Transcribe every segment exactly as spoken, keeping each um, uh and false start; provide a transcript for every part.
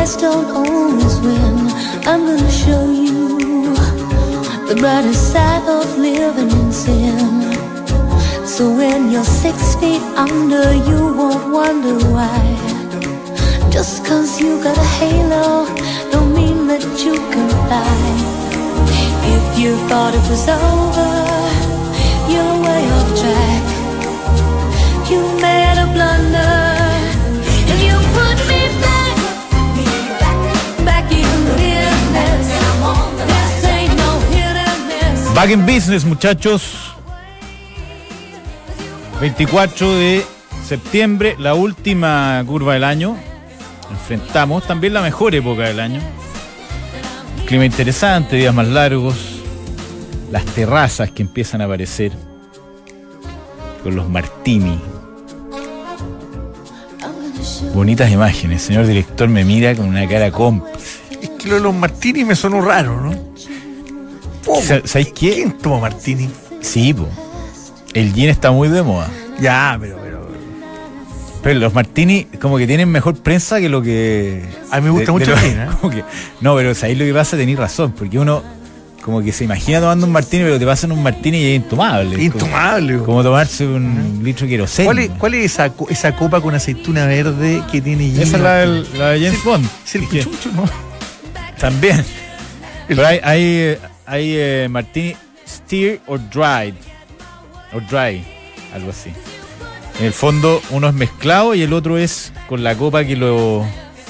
best don't always win. I'm gonna show you the brighter side of living in sin. So when you're six feet under, you won't wonder why. Just cause you got a halo don't mean that you can fly. If you thought it was over, you're way off track. You made a blunder. If you put me back, back in business, this ain't no hidden miss. Back in business, muchachos. veinticuatro de septiembre, la última curva del año. Enfrentamos también la mejor época del año. Clima interesante, días más largos. Las terrazas que empiezan a aparecer con los martini. Bonitas imágenes. Señor director me mira con una cara cómplice. Es que lo de los martini me sonó raro, ¿no? Oh, ¿sabes qué? ¿Quién toma martini? Sí, po. El gin está muy de moda. Ya, pero, pero... Pero los martini como que tienen mejor prensa que lo que... A mí me gusta de, mucho de el lo, gin, ¿eh? Como que, no, pero ahí lo que pasa, tenés razón, porque uno como que se imagina tomando un martini, pero te pasan un martini y es intomable. Intomable. Como, como tomarse un uh-huh. litro de queroseno. ¿Cuál es, cuál es esa, esa copa con aceituna verde que tiene gin? Esa es la, del, la de James Bond. Sí, el chucho, ¿no? También. Pero hay, hay, hay eh, martini stir or dried. O dry, algo así. En el fondo uno es mezclado y el otro es con la copa que lo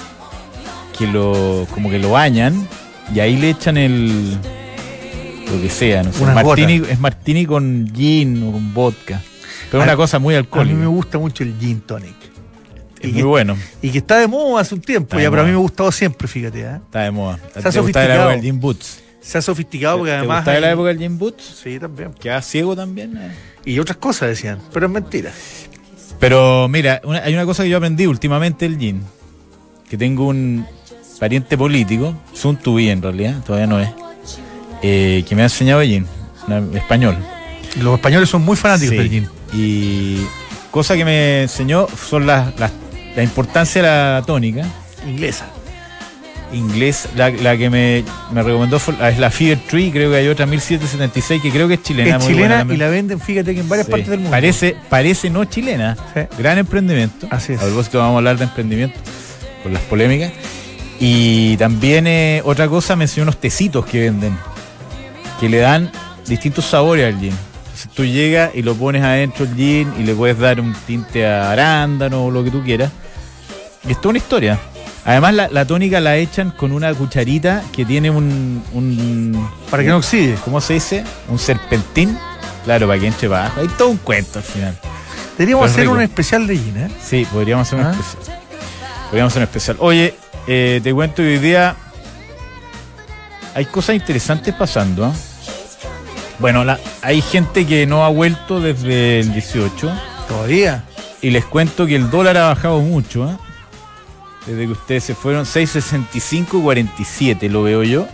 que lo como que lo bañan y ahí le echan el lo que sea, no sé. Martini, es martini con gin o con vodka. Pero es una cosa muy alcohólica. A mí me gusta mucho el gin tonic. Es y muy que, bueno. Y que está de moda hace un tiempo está ya, pero a mí me ha gustado siempre, fíjate. ¿eh? Está de moda. Se ha sofisticado. El gin boots. Se ha sofisticado porque ¿Te además... ¿Te gusta hay... la época del gin boots? Sí, también. ¿Queda ciego también? Eh. Y otras cosas decían, pero es mentira. Pero mira, una, hay una cosa que yo aprendí últimamente del gin. Que tengo un pariente político, Sun Tubi en realidad, todavía no es, eh, que me ha enseñado el gin, una, español. Los españoles son muy fanáticos sí. del gin. Y cosa que me enseñó son las, las, la importancia de la tónica. Inglesa. Inglés, la, la que me, me recomendó fue, es la Fever Tree, creo que hay otra mil setecientos setenta y seis que creo que es chilena. Es muy chilena y la venden, fíjate que en varias sí. partes del mundo. Parece, parece no chilena, sí. Gran emprendimiento. Así es. A propósito vamos a hablar de emprendimiento por las polémicas. Y también eh, otra cosa, me enseñó unos tecitos que venden, que le dan distintos sabores al gin. Entonces tú llegas y lo pones adentro el gin y le puedes dar un tinte a arándano o lo que tú quieras. Y es toda una historia. Además la, la tónica la echan con una cucharita que tiene un... un para que no oxide. ¿Cómo se dice? Un serpentín. Claro, para que entre para abajo. Hay todo un cuento al final. Deberíamos hacer un especial de gin, ¿eh? Sí, podríamos hacer ¿Ah? un especial. Podríamos hacer un especial. Oye, eh, te cuento que hoy día hay cosas interesantes pasando, ¿eh? Bueno, la, hay gente que no ha vuelto desde el dieciocho. ¿Todavía? Y les cuento que el dólar ha bajado mucho, ¿eh? Desde que ustedes se fueron, seis sesenta y cinco cuarenta y siete lo veo yo.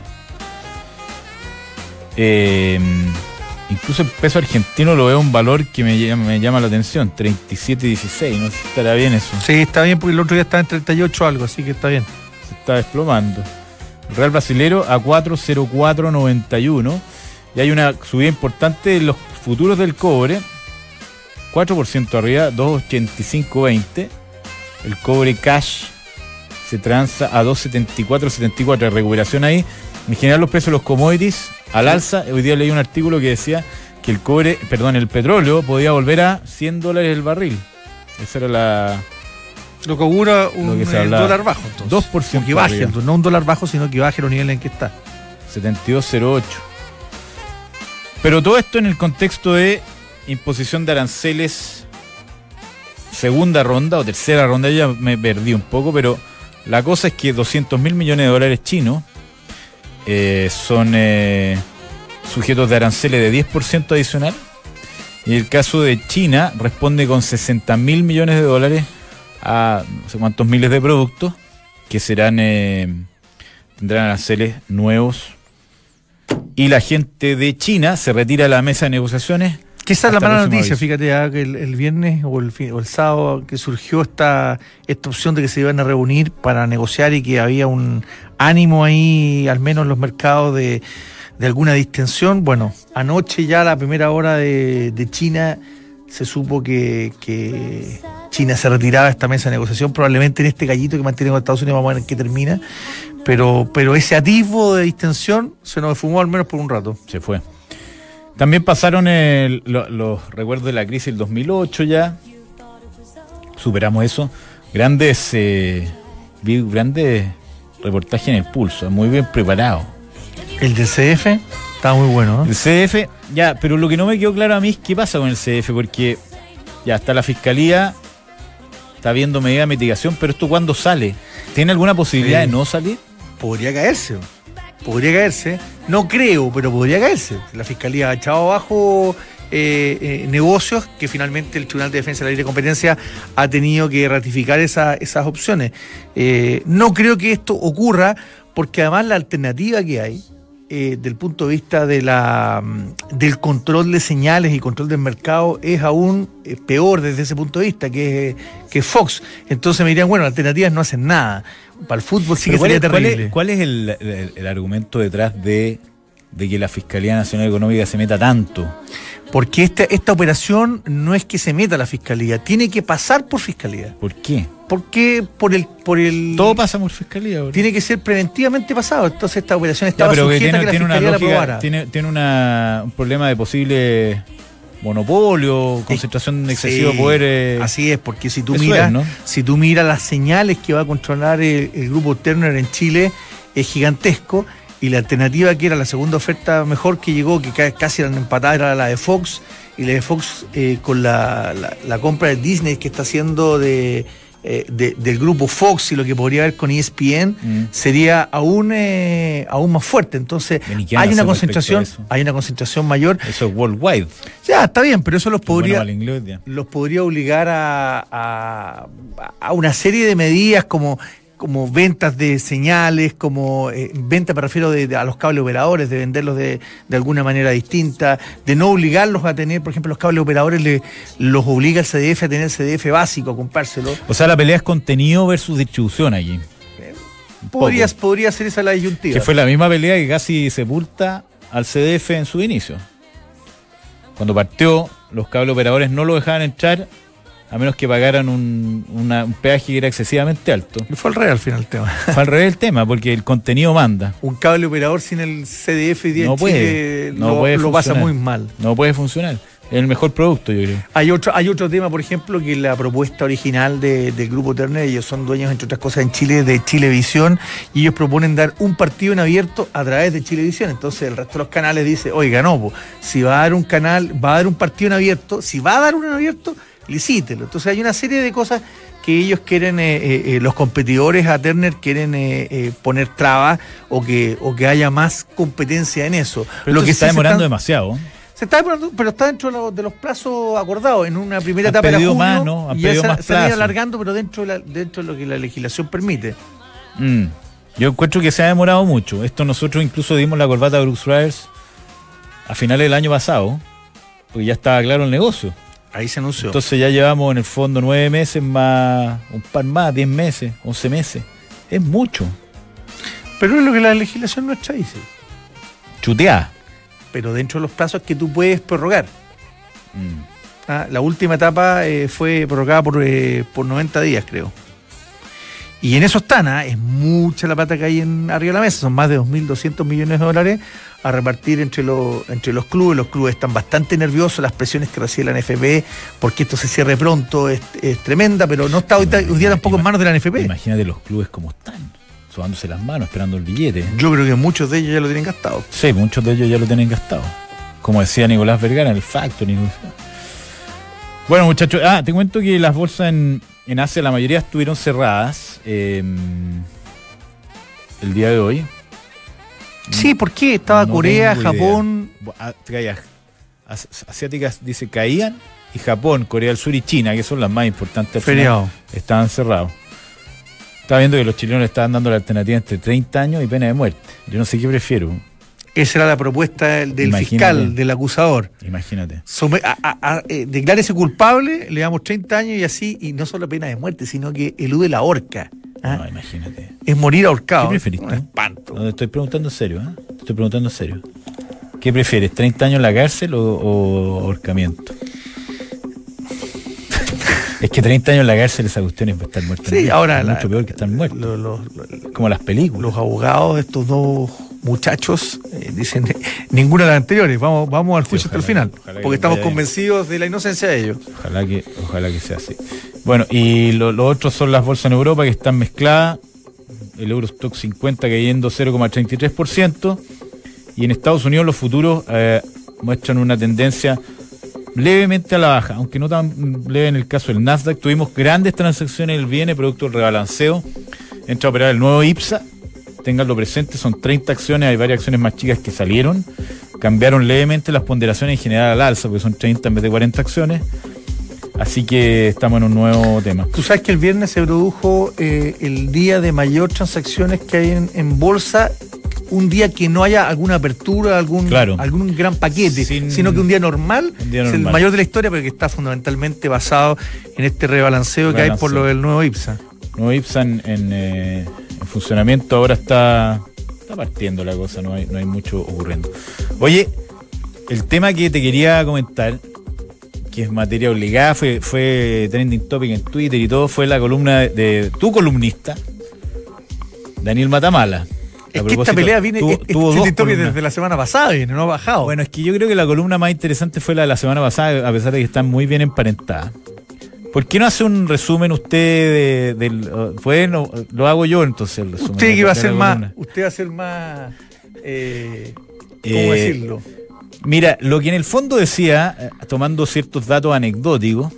Eh, incluso el peso argentino lo veo un valor que me llama, me llama la atención, treinta y siete dieciséis, no sé si estará bien eso. Sí, está bien porque el otro día estaba en treinta y ocho algo, así que está bien. Se está desplomando. El real brasilero a cuatro cero cuatro noventa y uno y hay una subida importante en los futuros del cobre, cuatro por ciento arriba, dos ochenta y cinco veinte. El cobre cash se transa a dos setenta y cuatro setenta y cuatro, de recuperación ahí. En general los precios de los commodities al alza. Hoy día leí un artículo que decía que el cobre, perdón, el petróleo podía volver a cien dólares el barril. Esa era la... Lo que augura un que eh, dólar bajo, entonces. dos por ciento. Que baje, entonces, no un dólar bajo, sino que baje los niveles en que está. setenta y dos cero ocho. Pero todo esto en el contexto de imposición de aranceles, segunda ronda o tercera ronda, ya me perdí un poco, pero la cosa es que doscientos mil millones de dólares chinos eh, son eh, sujetos de aranceles de diez por ciento adicional. Y el caso de China responde con sesenta mil millones de dólares a no sé cuántos miles de productos que serán eh, tendrán aranceles nuevos. Y la gente de China se retira de la mesa de negociaciones Que esa es la Hasta el mala próximo noticia, aviso. fíjate, ah, que el, el viernes o el, fin- o el sábado que surgió esta, esta opción de que se iban a reunir para negociar y que había un ánimo ahí, al menos en los mercados, de, de alguna distensión. Bueno, anoche ya a la primera hora de, de China se supo que, que China se retiraba de esta mesa de negociación, probablemente en este gallito que mantiene con Estados Unidos, vamos a ver en qué termina, pero, pero ese atisbo de distensión se nos fumó al menos por un rato. Se fue. También pasaron el- lo- los recuerdos de la crisis del dos mil ocho ya. Superamos eso. Grandes, eh, vi grandes reportajes en el Pulso, muy bien preparado. El del C F estaba muy bueno, ¿no? El C D F, ya, pero lo que no me quedó claro a mí es qué pasa con el C D F, porque ya está la fiscalía, está viendo medidas de mitigación, pero esto ¿cuándo sale? ¿Tiene alguna posibilidad Sí. de no salir? Podría caerse, podría caerse, no creo, pero podría caerse. La Fiscalía ha echado abajo eh, eh, negocios que finalmente el Tribunal de Defensa de la Libre Competencia ha tenido que ratificar esa- esas opciones. Eh, no creo que esto ocurra porque además la alternativa que hay eh, del punto de vista de la, mm, del control de señales y control del mercado es aún eh, peor desde ese punto de vista, que, que Fox. Entonces me dirían, bueno, alternativas no hacen nada. Para el fútbol sí que Pero ¿cuál, sería es, cuál es- terrible. cuál es el, el- el argumento detrás de, de que la Fiscalía Nacional Económica se meta tanto? Porque esta, esta operación no es que se meta a la fiscalía, tiene que pasar por fiscalía. ¿Por qué? Porque por el, por el Todo pasa por Fiscalía ahora. tiene que ser preventivamente pasado. Entonces esta operación Ya, estaba pero que sujeta tiene, a que la tiene una fiscalía la lógica, aprobara. tiene, tiene una, un problema de posible monopolio, concentración excesiva Sí, de poder. eh, Así es, porque si tú eso miras, es, ¿no? si tú miras las señales que va a controlar el, el grupo Turner en Chile, es gigantesco. Y la alternativa que era la segunda oferta mejor que llegó, que ca- casi eran empatadas, era la de Fox. Y la de Fox eh, con la, la, la compra de Disney que está haciendo de, eh, de- del grupo Fox y lo que podría haber con E S P N Mm. sería aún eh, aún más fuerte. Entonces Ven, ¿y qué van a hay una hacer respecto concentración, a eso? hay una concentración mayor. Eso es worldwide. Ya, está bien, pero eso los podría, Bueno, mal inglés, ya. los podría obligar a, a, a una serie de medidas como, como ventas de señales, como eh, venta, me refiero de, de- a los cable operadores, de venderlos de, de alguna manera distinta, de no obligarlos a tener, por ejemplo, los cable operadores le, los obliga el C D F a tener C D F básico, a comprárselo. O sea, la pelea es contenido versus distribución allí. Un Podría, poco. podría ser esa la disyuntiva. Que fue la misma pelea que casi sepulta al C D F en su inicio. Cuando partió, los cable operadores no lo dejaban entrar a menos que pagaran un, una- un peaje que era excesivamente alto. Y fue al revés al final el tema. Fue al revés el tema, porque el contenido manda. Un cable operador sin el C D F hoy día No en puede, Chile no lo, puede lo pasa funcionar. muy mal. No puede funcionar. Es el mejor producto, yo creo. Hay otro, hay otro tema, por ejemplo, que la propuesta original de- del grupo Turner, ellos son dueños, entre otras cosas, en Chile, de Chilevisión, y ellos proponen dar un partido en abierto a través de Chilevisión. Entonces el resto de los canales dice, oiga, no, po, si va a dar un canal, va a dar un partido en abierto, si va a dar uno en abierto, licítelo. Entonces hay una serie de cosas que ellos quieren, eh, eh, eh, los competidores a Turner quieren eh, eh, poner trabas o que, o que haya más competencia en eso. Pero esto que se está sí demorando están- demasiado. se está demorando, pero está dentro de los, de los plazos acordados. En una primera Han etapa era pedido junio, más, ¿no? Han y ya pedido se, más se han ido plazo. alargando, pero dentro de, la- dentro de lo que la legislación permite. Mm. Yo encuentro que se ha demorado mucho. Esto nosotros incluso dimos la corbata a Brooks Brothers a finales del año pasado, porque ya estaba claro el negocio. Ahí se anunció. Entonces ya llevamos en el fondo nueve meses más, un par más, diez meses, once meses. Es mucho. pero es lo que la legislación nuestra dice. Chuteá. Pero dentro de los plazos que tú puedes prorrogar. Mm. Ah, la última etapa eh, fue prorrogada por, eh, por noventa días, creo. Y en eso están, ¿ah? Es mucha la plata que hay en, arriba de la mesa. Son más de dos mil doscientos millones de dólares a repartir entre, los entre los clubes. Los clubes están bastante nerviosos. Las presiones que recibe la N F P porque esto se cierre pronto es, es tremenda, pero no está hoy, hoy día tampoco en manos de la N F P. Imagínate los clubes como están, sobándose las manos, esperando el billete. Yo creo que muchos de ellos ya lo tienen gastado. Sí, muchos de ellos ya lo tienen gastado. Como decía Nicolás Vergara, el Factory. Bueno, muchachos, ah, te cuento que las bolsas en, en Asia, la mayoría estuvieron cerradas eh, el día de hoy. Sí, ¿por qué? Estaba No Corea, tengo idea. Japón. Ah, calla, as- asiáticas, dice, caían, y Japón, Corea del Sur y China, que son las más importantes, al final, Feriado. estaban cerrados. Estaba viendo que los chilenos le estaban dando la alternativa entre treinta años y pena de muerte. Yo no sé qué prefiero. Esa era la propuesta del Imagínate. fiscal, del acusador. Imagínate. Some, a, a, a, eh, declárese culpable, le damos treinta años y así, y no solo pena de muerte, sino que elude la horca. ¿Ah? No, imagínate. Es morir ahorcado. ¿Qué preferís Un tú? espanto. No, te estoy preguntando en serio, ¿eh? Te estoy preguntando en serio. ¿Qué prefieres, treinta años en la cárcel o, o ahorcamiento? Es que treinta años en la cárcel, esa cuestión es estar muerto. Sí, ahora es la- mucho peor que estar muerto. Lo- lo- lo- Como las películas. los abogados de estos dos muchachos eh, dicen eh, ninguna de las anteriores, vamos, vamos al juicio Sí, hasta el ojalá, final, ojalá que porque estamos vaya bien. convencidos de la inocencia de ellos. Ojalá que, ojalá que sea así. Bueno, y lo, lo otro son las bolsas en Europa que están mezcladas. El Eurostock cincuenta cayendo cero coma treinta y tres por ciento. Y en Estados Unidos los futuros eh, muestran una tendencia levemente a la baja, aunque no tan leve en el caso del Nasdaq. Tuvimos grandes transacciones el viernes, producto del rebalanceo. Entra a operar el nuevo IPSA. Ténganlo presente, son treinta acciones, hay varias acciones más chicas que salieron. Cambiaron levemente las ponderaciones en general al alza, porque son treinta en vez de cuarenta acciones. Así que estamos en un nuevo tema. Tú sabes que el viernes se produjo eh, el día de mayor transacciones que hay en, en bolsa, un día que no haya alguna apertura, algún, Claro. algún gran paquete, Sin- sino que un día normal, Un día es el normal. mayor de la historia, pero que está fundamentalmente basado en este rebalanceo que hay por Rebalanceo. lo del nuevo IPSA. Nuevo IPSA en, en, eh, en funcionamiento, ahora está, está partiendo la cosa, no hay, no hay mucho ocurriendo. Oye, el tema que te quería comentar, que es materia obligada, fue, fue trending topic en Twitter y todo, fue la columna de, de tu columnista, Daniel Matamala. Es A que esta propósito, pelea viene, tuvo- es- tuvo este dos TikTok viene columnas. desde la semana pasada, viene, no ha bajado. Bueno, es que yo creo que la columna más interesante fue la de la semana pasada, a pesar de que están muy bien emparentadas. ¿Por qué no hace un resumen usted de, del... uh, bueno, lo hago yo entonces el resumen. usted de- que va a de ser la más, columna. usted va a ser más, eh, ¿cómo Eh, decirlo? Mira, lo que en el fondo decía, eh, tomando ciertos datos anecdóticos,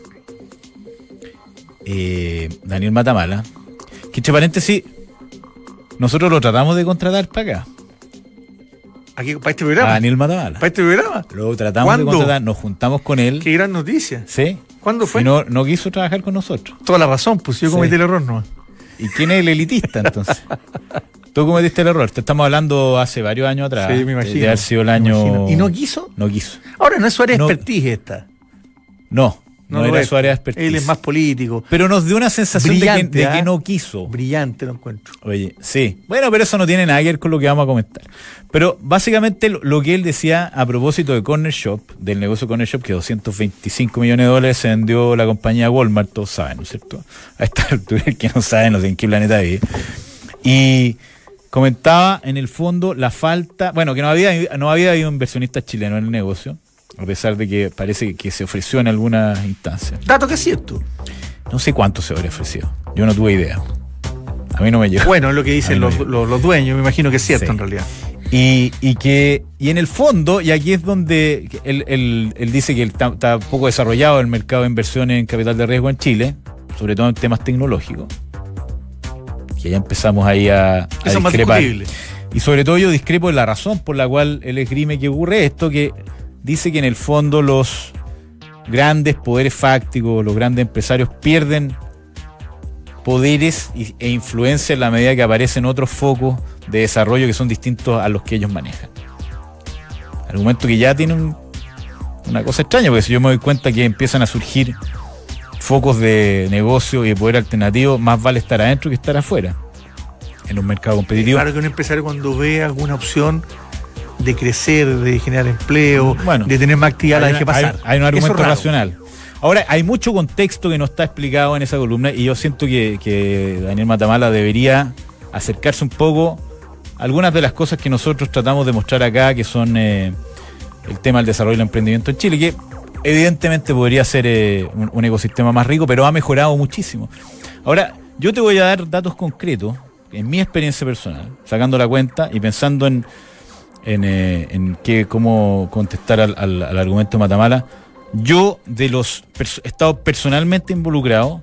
eh, Daniel Matamala, que entre paréntesis, nosotros lo tratamos de contratar para acá, Aquí, para este a programa. Daniel Matamala. Para este programa. Lo tratamos ¿Cuándo? de contratar, nos juntamos con él, Qué gran noticia. ¿sí? ¿Cuándo fue? Y no, no quiso trabajar con nosotros. Toda la razón, pues yo Sí. cometí el error nomás. ¿Y quién es el elitista entonces? Tú cometiste el error. Te estamos hablando hace varios años atrás. Sí, me imagino. De haber sido el me año. imagino. ¿Y no quiso? No quiso. Ahora no es su área de No. expertise esta. No, no, lo era es. su área de expertise. Él es más político. Pero nos dio una sensación de que, Brillante, de ¿ah? que no quiso. Brillante lo encuentro. Oye, sí. Bueno, pero eso no tiene nada que ver con lo que vamos a comentar. Pero básicamente lo, lo que él decía a propósito de Corner Shop, del negocio Corner Shop, que doscientos veinticinco millones de dólares se vendió la compañía Walmart, todos saben, ¿no es cierto? A esta altura, el que no sabe, no sé en qué planeta vive. Y comentaba en el fondo la falta, bueno, que no había, no había habido inversionistas chilenos en el negocio, a pesar de que parece que se ofreció en algunas instancias. Dato que es cierto. No sé cuánto se habría ofrecido. Yo no tuve idea. A mí no me llegó. Bueno, es lo que dicen Ay, no, los, yo- los, los dueños, me imagino que es cierto Sí. en realidad. Y, y que y en el fondo, y aquí es donde él, él, él dice que está, está poco desarrollado el mercado de inversiones en capital de riesgo en Chile, sobre todo en temas tecnológicos, que ya empezamos ahí a, a Eso es más discrepar. discutible. Y sobre todo yo discrepo en la razón por la cual él esgrime que ocurre esto, que dice que en el fondo los grandes poderes fácticos, los grandes empresarios pierden poderes y- e influencia en la medida que aparecen otros focos de desarrollo que son distintos a los que ellos manejan. Argumento que ya tiene un- una cosa extraña, porque si yo me doy cuenta que empiezan a surgir focos de negocio y de poder alternativo, más vale estar adentro que estar afuera, en un mercado competitivo. Claro que un empresario cuando ve alguna opción de crecer, de generar empleo, Bueno, de tener más actividad, la Hay deje una- pasar. Hay, hay un Eso argumento es raro. racional. Ahora, hay mucho contexto que no está explicado en esa columna y yo siento que, que Daniel Matamala debería acercarse un poco a algunas de las cosas que nosotros tratamos de mostrar acá, que son eh, el tema del desarrollo del emprendimiento en Chile, que evidentemente podría ser eh, un, un ecosistema más rico, pero ha mejorado muchísimo. Ahora, yo te voy a dar datos concretos, en mi experiencia personal, sacando la cuenta y pensando en, en, eh, en qué, cómo contestar al, al, al argumento de Matamala. Yo, de los pers- he estado personalmente involucrado,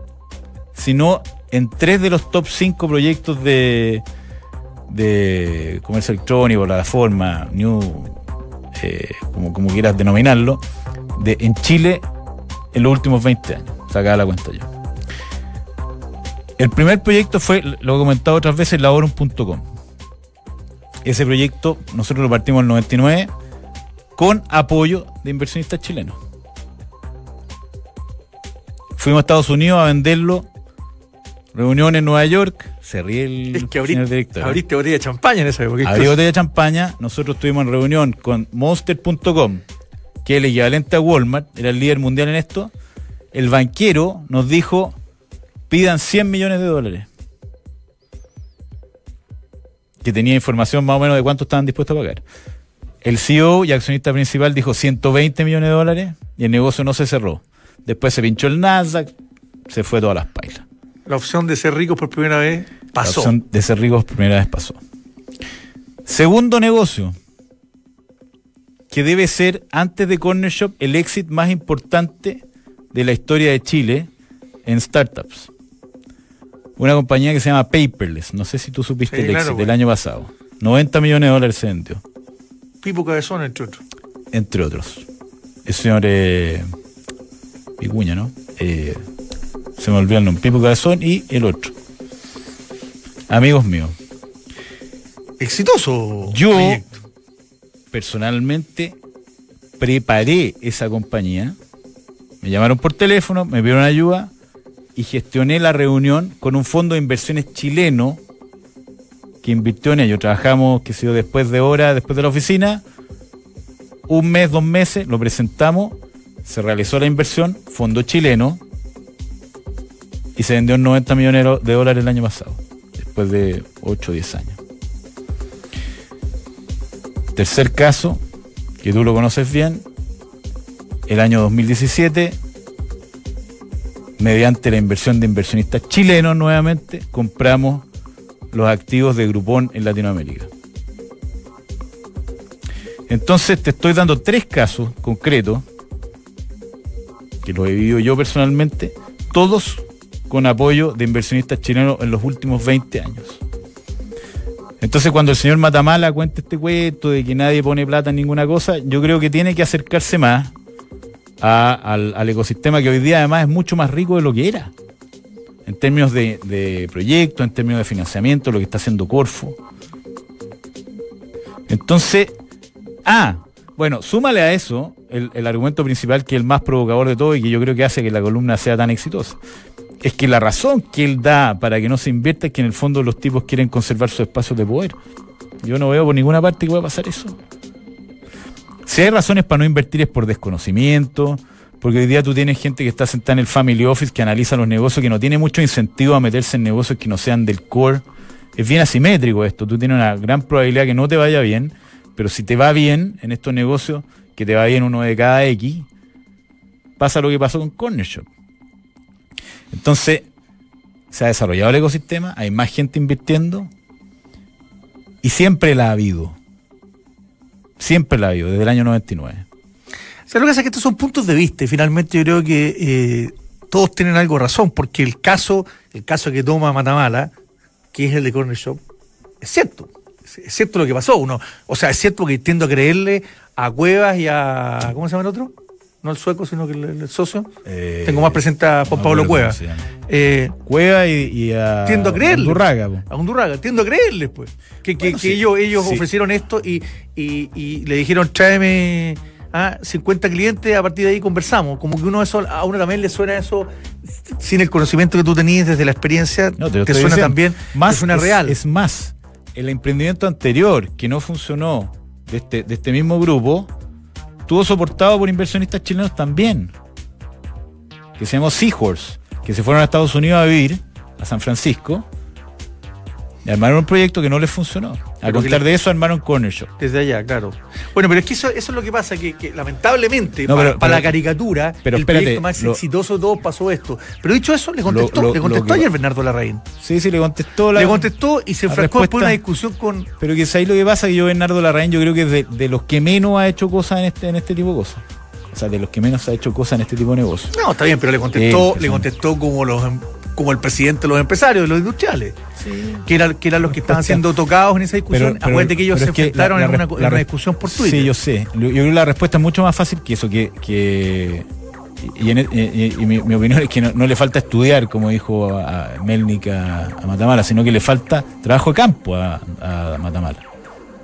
sino en tres de los top cinco proyectos de, de comercio electrónico, plataforma, new, eh, como, como quieras denominarlo, de, en Chile en los últimos veinte años. Sacaba la cuenta yo. El primer proyecto fue, lo he comentado otras veces, laborum punto com. ese proyecto nosotros lo partimos en el noventa y nueve con apoyo de inversionistas chilenos. Fuimos a Estados Unidos a venderlo, reunión en Nueva York, se ríe el es que abrí, señor director. Abriste botella de champaña en esa época. Abrí botella de champaña, nosotros estuvimos en reunión con Monster punto com, que es el equivalente a Walmart, era el líder mundial en esto. El banquero nos dijo, pidan cien millones de dólares. Que tenía información más o menos de cuánto estaban dispuestos a pagar. El C E O y accionista principal dijo ciento veinte millones de dólares y el negocio no se cerró. Después se pinchó el Nasdaq, se fue todas las pailas. La opción de ser ricos por primera vez pasó. La opción de ser ricos por primera vez pasó. Segundo negocio, que debe ser, antes de Corner Shop, el exit más importante de la historia de Chile en startups. Una compañía que se llama Paperless. No sé si tú supiste sí, el claro, éxito pues. del año pasado. noventa millones de dólares se vendió. Pipo Cabezón, entre otros. Entre otros. El señor eh, Picuña, ¿no? Eh, se me olvidó el nombre. Pipo Cabezón y el otro. Amigos míos. Exitoso Yo, proyecto. Personalmente, preparé esa compañía. Me llamaron por teléfono, me pidieron ayuda y gestioné la reunión con un fondo de inversiones chileno que invirtió en ello. Trabajamos, qué sé yo, después de hora, después de la oficina, un mes, dos meses, lo presentamos, se realizó la inversión, fondo chileno, y se vendió en noventa millones de dólares el año pasado, después de ocho o diez años. Tercer caso, que tú lo conoces bien, el año dos mil diecisiete, mediante la inversión de inversionistas chilenos nuevamente, compramos los activos de Groupon en Latinoamérica. Entonces te estoy dando tres casos concretos, que los he vivido yo personalmente, todos con apoyo de inversionistas chilenos en los últimos veinte años. Entonces cuando el señor Matamala cuenta este cuento de que nadie pone plata en ninguna cosa, yo creo que tiene que acercarse más a, al, al ecosistema que hoy día además es mucho más rico de lo que era. En términos de, de proyectos, en términos de financiamiento, lo que está haciendo Corfo. Entonces, ah, bueno, súmale a eso el, el argumento principal, que es el más provocador de todo y que yo creo que hace que la columna sea tan exitosa. Es que la razón que él da para que no se invierta es que en el fondo los tipos quieren conservar sus espacios de poder. Yo no veo por ninguna parte que pueda pasar eso. Si hay razones para no invertir es por desconocimiento, porque hoy día tú tienes gente que está sentada en el family office que analiza los negocios, que no tiene mucho incentivo a meterse en negocios que no sean del core. Es bien asimétrico esto, tú tienes una gran probabilidad que no te vaya bien, pero si te va bien en estos negocios, que te va bien uno de cada X, pasa lo que pasó con Corner Shop. Entonces, se ha desarrollado el ecosistema, hay más gente invirtiendo y siempre la ha habido. Siempre la ha habido, desde el año noventa y nueve. O sea, lo que pasa es que estos son puntos de vista y finalmente yo creo que eh, todos tienen algo de razón, porque el caso, el caso que toma Matamala, que es el de Corner Shop, es cierto. Es cierto lo que pasó. Uno, o sea, es cierto que tiendo a creerle a Cuevas y a... ¿Cómo se llama el otro? No el sueco, sino que el, el socio. Eh, Tengo más presente a Juan no, Pablo Cueva. Eh, Cueva y, y a... Tiendo a creerle. Undurraga. Po. A Undurraga. Tiendo a creerle, pues. Que, que, bueno, que sí, ellos, ellos sí. ofrecieron esto y, y, y le dijeron, tráeme a cincuenta clientes, a partir de ahí conversamos. Como que uno eso, a uno también le suena eso, sin el conocimiento que tú tenías desde la experiencia, no, te, te suena diciendo. También, más te suena es, real. Es más, el emprendimiento anterior, que no funcionó, de este, de este mismo grupo, estuvo soportado por inversionistas chilenos también, que se llamó Seahorse, que se fueron a Estados Unidos a vivir, a San Francisco, y armaron un proyecto que no les funcionó. A contar de eso, armaron Corner Shop. Desde allá, claro. Bueno, pero es que eso, eso es lo que pasa, que, que lamentablemente, no, para, para la caricatura, pero el espérate, proyecto más lo, exitoso de todos pasó esto. Pero dicho eso, le contestó, lo, lo, le contestó que, ayer Bernardo Larraín. Sí, sí, le contestó. La, le contestó y se enfrascó después en una discusión con... Pero que es ahí lo que pasa, que yo Bernardo Larraín, yo creo que es de, de los que menos ha hecho cosas en este, en este tipo de cosas. O sea, de los que menos ha hecho cosas en este tipo de negocios. No, está bien, pero le contestó, sí, le contestó como los como el presidente de los empresarios, de los industriales, sí. que, era, que eran los que estaban siendo tocados en esa discusión. Pero, pero, Acuérdate que ellos se enfrentaron la, la, en una, la, en una discusión por Twitter. Sí, yo sé. Yo creo que la respuesta es mucho más fácil que eso, que... que y, en, y, y, y mi, mi opinión es que no, no le falta estudiar, como dijo a Melnik a, a Matamala, sino que le falta trabajo de campo a, a Matamala.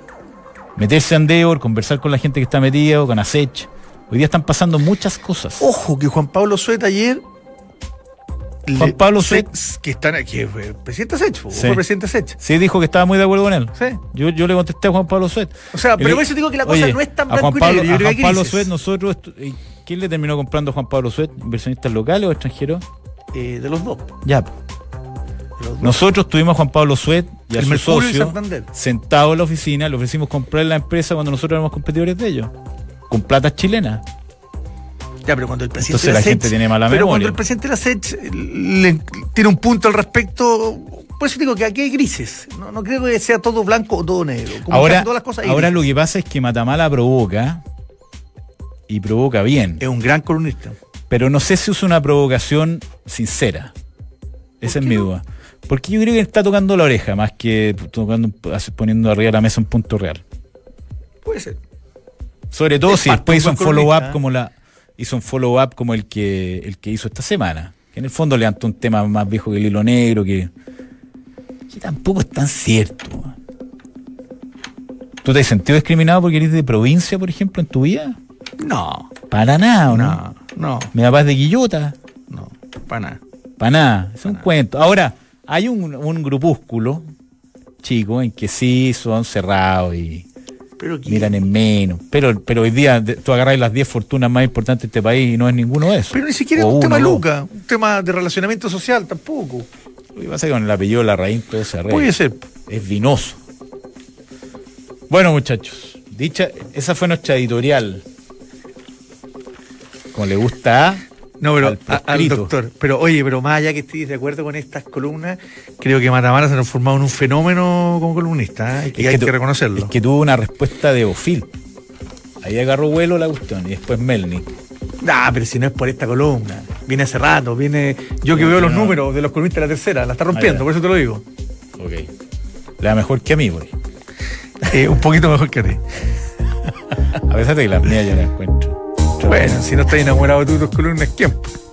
meterse a Endeavor, conversar con la gente que está metida, con Asech. Hoy día están pasando muchas cosas. Ojo, que Juan Pablo Suet ayer... Juan Pablo Suet, que está que fue presidente Asech, sí. fue presidente Asech. Sí, dijo que estaba muy de acuerdo con él. Sí. Yo, yo le contesté a Juan Pablo Suet. O sea, pero le, por eso digo que la cosa oye, no es tan a Juan blanco Pablo, y negro. Yo a creo Juan Pablo que Suet, nosotros, ¿quién le terminó comprando a Juan Pablo Suet? ¿Inversionistas locales o extranjeros? Eh, de los dos. Ya. Los dos. Nosotros tuvimos a Juan Pablo Suet y a el su Mercurio socio sentado en la oficina, le ofrecimos comprar la empresa cuando nosotros éramos competidores de ellos, con plata chilena. Ya, pero cuando el presidente Entonces la Asech, gente tiene mala pero memoria. cuando el presidente de la S E C le, tiene un punto al respecto, por eso digo que aquí hay grises. No, no creo que sea todo blanco o todo negro. Como ahora todas las cosas hay ahora grises. Lo que pasa es que Matamala provoca y provoca bien. Es un gran columnista. Pero no sé si usa una provocación sincera. Esa es mi no? duda. Porque yo creo que está tocando la oreja más que tocando, poniendo arriba de la mesa un punto real. Puede ser. Sobre todo Es si parte después hizo un un buen follow-up columnista, ¿eh? como la hizo un follow-up como el que el que hizo esta semana. Que en el fondo levantó un tema más viejo que el hilo negro, que, que tampoco es tan cierto. ¿Tú te has sentido discriminado porque eres de provincia, por ejemplo, en tu vida? No. Para nada, ¿o no? No, no, ¿Me da paz de Quillota? no, para nada. Para nada, es un cuento. Ahora, hay un, un grupúsculo chico en que sí son cerrados y Pero ¿quién? miran en menos. Pero, pero hoy día de- tú agarras las diez fortunas más importantes de este país y no es ninguno de esos. Pero ni siquiera O es un uno, tema dos. Luca, un tema de relacionamiento social tampoco. Lo que pasa es que con el apellido Larraín todo se arregla. Puede ser. Es vinoso. Bueno, muchachos, dicha, esa fue nuestra editorial. Como le gusta a... No, pero al a- al proscrito. doctor. Pero oye, pero más allá que estés de acuerdo con estas columnas, creo que Matamala se ha transformado en un fenómeno como columnista, ¿eh? y Es hay tu- que reconocerlo. Es que tuvo una respuesta de Ofil. Ahí agarró vuelo la cuestión y después Melnik. Ah, pero si no es por esta columna. Viene hace rato, viene. Yo que No, veo los no. números de los columnistas de la tercera, la está rompiendo, Ah, ya. por eso te lo digo. Ok. Le da mejor que a mí, güey. Eh, un poquito mejor que a ti. A pesar de que las mías yo las encuentro. Bueno, si no estás enamorado de tus columnas, ¿quién?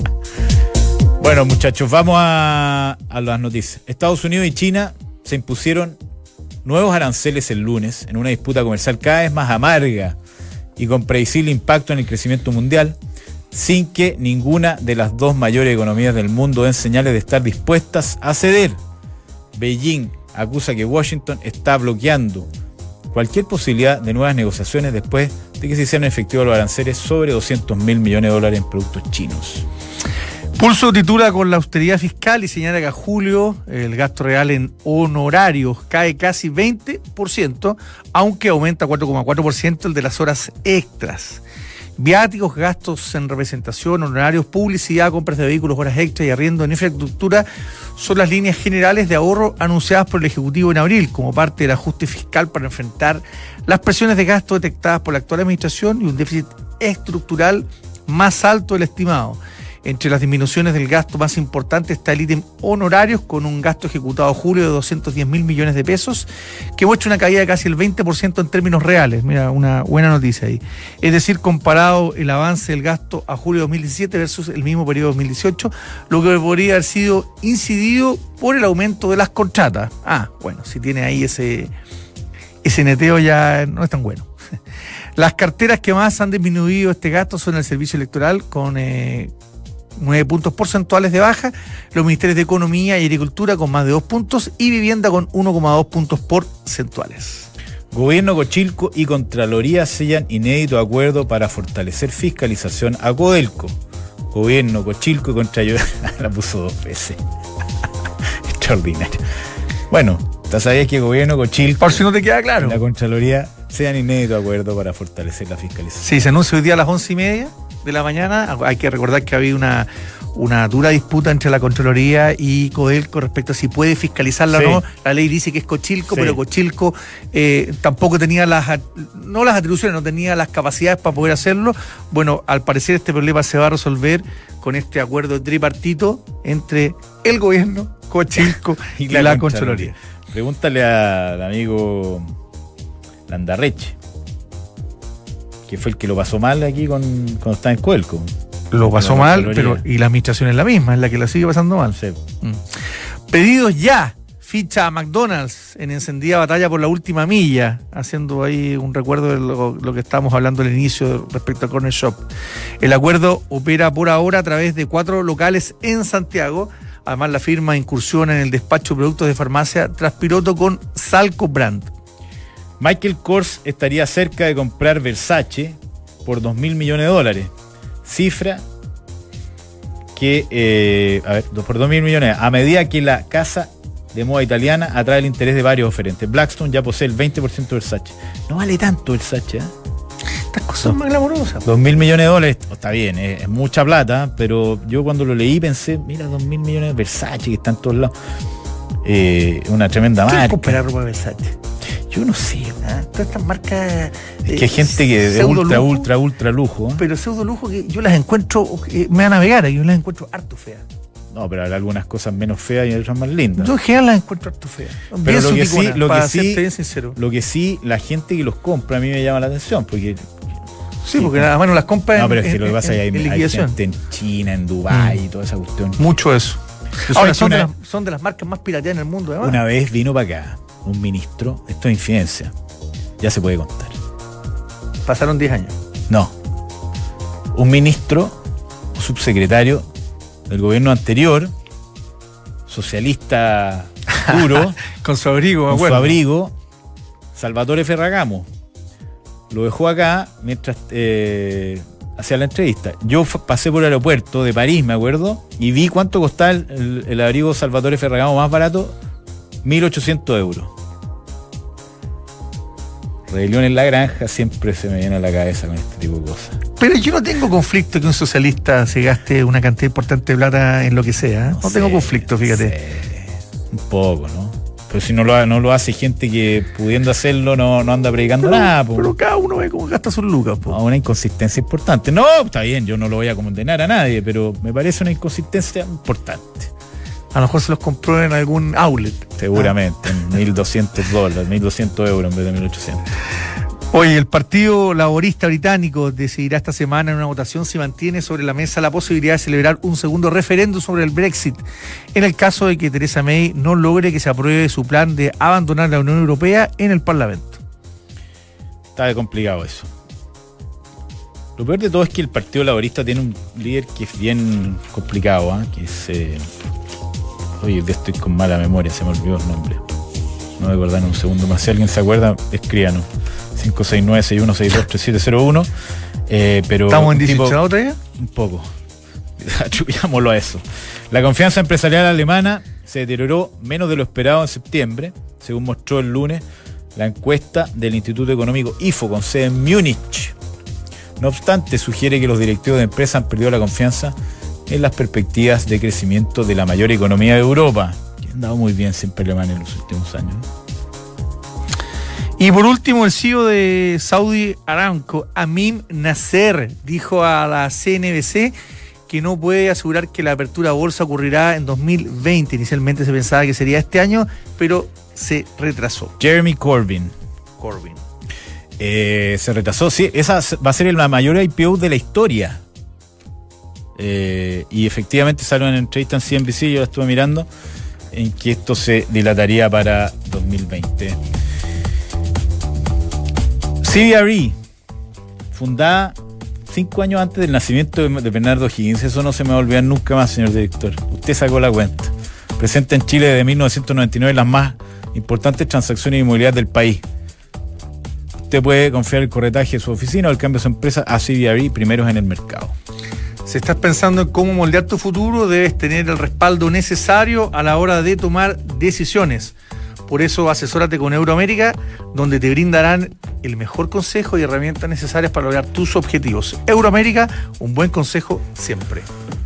Bueno, muchachos, vamos a, a las noticias. Estados Unidos y China se impusieron nuevos aranceles el lunes en una disputa comercial cada vez más amarga y con predecible impacto en el crecimiento mundial, sin que ninguna de las dos mayores economías del mundo den señales de estar dispuestas a ceder. Beijing acusa que Washington está bloqueando cualquier posibilidad de nuevas negociaciones después de que se hicieran efectivos los aranceles sobre doscientos mil millones de dólares en productos chinos. Pulso titula con la austeridad fiscal y señala que a julio el gasto real en honorarios cae casi veinte por ciento, aunque aumenta cuatro coma cuatro por ciento el de las horas extras. Viáticos, gastos en representación, honorarios, publicidad, compras de vehículos, horas extras y arriendo en infraestructura son las líneas generales de ahorro anunciadas por el Ejecutivo en abril como parte del ajuste fiscal para enfrentar las presiones de gasto detectadas por la actual administración y un déficit estructural más alto del estimado. Entre las disminuciones del gasto más importante está el ítem honorarios, con un gasto ejecutado a julio de doscientos diez mil millones de pesos, que muestra una caída de casi el veinte por ciento en términos reales. Mira, una buena noticia ahí. Es decir, comparado el avance del gasto a julio de dos mil diecisiete versus el mismo periodo de dos mil dieciocho, lo que podría haber sido incidido por el aumento de las contratas. Ah, bueno, si tiene ahí ese, ese neteo ya no es tan bueno. Las carteras que más han disminuido este gasto son el servicio electoral, con eh, nueve puntos porcentuales de baja, los ministerios de Economía y Agricultura con más de dos puntos y Vivienda con uno coma dos puntos porcentuales. Gobierno, Cochilco y Contraloría sellan inédito acuerdo para fortalecer fiscalización a Codelco. Gobierno, Cochilco y Contraloría. La puso dos veces. Extraordinario. Bueno, ¿tú sabías que Gobierno, Cochilco Por si no te queda y claro. la Contraloría sellan inédito acuerdo para fortalecer la fiscalización? Sí, se anuncia hoy día a las once y media de la mañana. Hay que recordar que había una, una dura disputa entre la Contraloría y Codelco respecto a si puede fiscalizarla Sí. o no. La ley dice que es Cochilco, Sí. pero Cochilco eh, tampoco tenía las, at- no las atribuciones, no tenía las capacidades para poder hacerlo. Bueno, al parecer este problema se va a resolver con este acuerdo tripartito entre el gobierno, Cochilco y, la, Contraloría. Pregúntale al amigo Landarreche, que fue el que lo pasó mal aquí con, cuando estaba en Codelco. Lo pasó La mal, Contraloría. pero y la administración es la misma, es la que la sigue pasando mal. Sí. Mm. Pedidos ya ficha a McDonald's en encendida batalla por la última milla, haciendo ahí un recuerdo de lo, lo que estábamos hablando al inicio respecto a Corner Shop. El acuerdo opera por ahora a través de cuatro locales en Santiago. Además, la firma incursiona en el despacho de productos de farmacia Traspiroto con Salco Brand. Michael Kors estaría cerca de comprar Versace por dos mil millones de dólares. Cifra que, eh, a ver, por dos mil millones, a medida que la casa de moda italiana atrae el interés de varios oferentes. Blackstone ya posee el veinte por ciento de Versace. No vale tanto Versace, ¿eh? Estas cosas no, más glamorosas. Dos mil millones de dólares, oh, está bien, es, es mucha plata, pero yo cuando lo leí pensé, mira, dos mil millones de Versace que está en todos lados. Eh, una tremenda marca. ¿Qué comprar ropa de Versace? Yo no sé. Ah, todas estas marcas. Es que hay gente que de ultra, lujo, ultra, ultra lujo. Pero pseudo lujo que yo las encuentro, eh, me van a navegar, yo las encuentro harto feas. No, pero hay algunas cosas menos feas y otras más lindas. Yo en general las encuentro harto feas. Pero lo que, sí, lo, que sí, bien sincero. lo que sí, la gente que los compra a mí me llama la atención, porque... Sí, porque nada más no las compra en, no, pero es que en, lo que pasa es que hay, hay gente en China, en Dubái mm. y toda esa cuestión. Mucho eso. Ahora, son, una, de las, son de las marcas más pirateadas en el mundo, además. Una vez vino para acá un ministro, esto es infidencia, ya se puede contar. Pasaron diez años. No. Un ministro, un subsecretario del gobierno anterior, socialista duro, con su abrigo, con bueno. su abrigo, Salvatore Ferragamo. Lo dejó acá mientras eh, hacía la entrevista. Yo pasé por el aeropuerto de París, me acuerdo, y vi cuánto costaba el, el, el abrigo Salvatore Ferragamo más barato, mil ochocientos euros. Rebelión en la granja siempre se me viene a la cabeza con este tipo de cosas. Pero yo no tengo conflicto que un socialista se gaste una cantidad importante de plata en lo que sea. ¿eh? No, no sé, tengo conflicto, fíjate. Sé. Un poco, ¿no? Pero si no lo, no lo hace gente que pudiendo hacerlo no, no anda predicando pero, nada. Po. Pero cada uno ve cómo gasta sus lucas. Po. No, una inconsistencia importante. No, está bien, yo no lo voy a condenar a nadie, pero me parece una inconsistencia importante. A lo mejor se los compró en algún outlet. Seguramente, ah. en mil doscientos dólares, mil doscientos euros en vez de mil ochocientos. Oye, el Partido Laborista Británico decidirá esta semana en una votación si mantiene sobre la mesa la posibilidad de celebrar un segundo referéndum sobre el Brexit, en el caso de que Theresa May no logre que se apruebe su plan de abandonar la Unión Europea en el Parlamento. Está complicado eso. Lo peor de todo es que el Partido Laborista tiene un líder que es bien complicado, ¿eh? que es... Eh... Oye, estoy con mala memoria, se me olvidó el nombre. No me acuerdo en un segundo más. Si alguien se acuerda, escríbanos. cinco seis nueve, seis uno seis dos, tres siete cero uno. Eh, pero ¿Estamos en dieciocho otra vez? Un poco. Atribuyámoslo a eso. La confianza empresarial alemana se deterioró menos de lo esperado en septiembre, según mostró el lunes la encuesta del Instituto Económico I F O con sede en Múnich. No obstante, sugiere que los directivos de empresas han perdido la confianza en las perspectivas de crecimiento de la mayor economía de Europa, que han dado muy bien siempre Alemania en los últimos años. Y por último, el C E O de Saudi Aramco, Amin Nasser, dijo a la C N B C que no puede asegurar que la apertura de bolsa ocurrirá en dos mil veinte. Inicialmente se pensaba que sería este año, pero se retrasó. Jeremy Corbyn. Corbyn. Eh, se retrasó, sí. Esa va a ser la mayor I P O de la historia. Eh, y efectivamente salió en entrevista en C N B C, yo la estuve mirando, en que esto se dilataría para dos mil veinte. C B R E, fundada cinco años antes del nacimiento de, de Bernardo Higgins. Eso no se me va a olvidar nunca más, señor director. Usted sacó la cuenta. Presente en Chile desde mil novecientos noventa y nueve las más importantes transacciones inmobiliarias del país. Usted puede confiar el corretaje de su oficina o el cambio de su empresa a C B R E, primeros en el mercado. Si estás pensando en cómo moldear tu futuro, debes tener el respaldo necesario a la hora de tomar decisiones. Por eso, asesórate con Euroamérica, donde te brindarán el mejor consejo y herramientas necesarias para lograr tus objetivos. Euroamérica, un buen consejo siempre.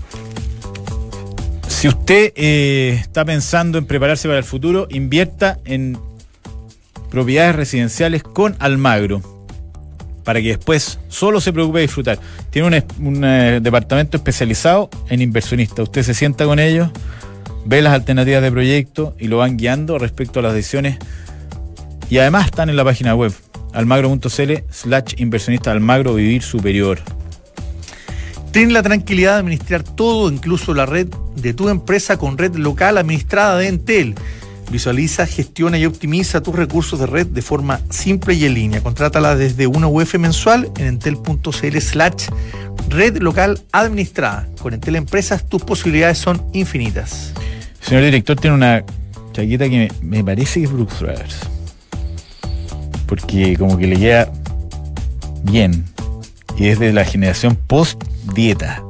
Si usted eh, está pensando en prepararse para el futuro, invierta en propiedades residenciales con Almagro, para que después solo se preocupe de disfrutar. Tiene un, un eh, departamento especializado en inversionistas. Usted se sienta con ellos, ve las alternativas de proyecto y lo van guiando respecto a las decisiones. Y además están en la página web almagro punto c l slash inversionista Almagro Vivir Superior. Ten la tranquilidad de administrar todo, incluso la red de tu empresa, con red local administrada de Entel. Visualiza, gestiona y optimiza tus recursos de red de forma simple y en línea. Contrátala desde una U F mensual en entel.cl slash red local administrada. Con Entel Empresas tus posibilidades son infinitas. Señor director, tiene una chaqueta que me, me parece que es Brooks Brothers. Porque como que le queda bien. Y es de la generación post-dieta.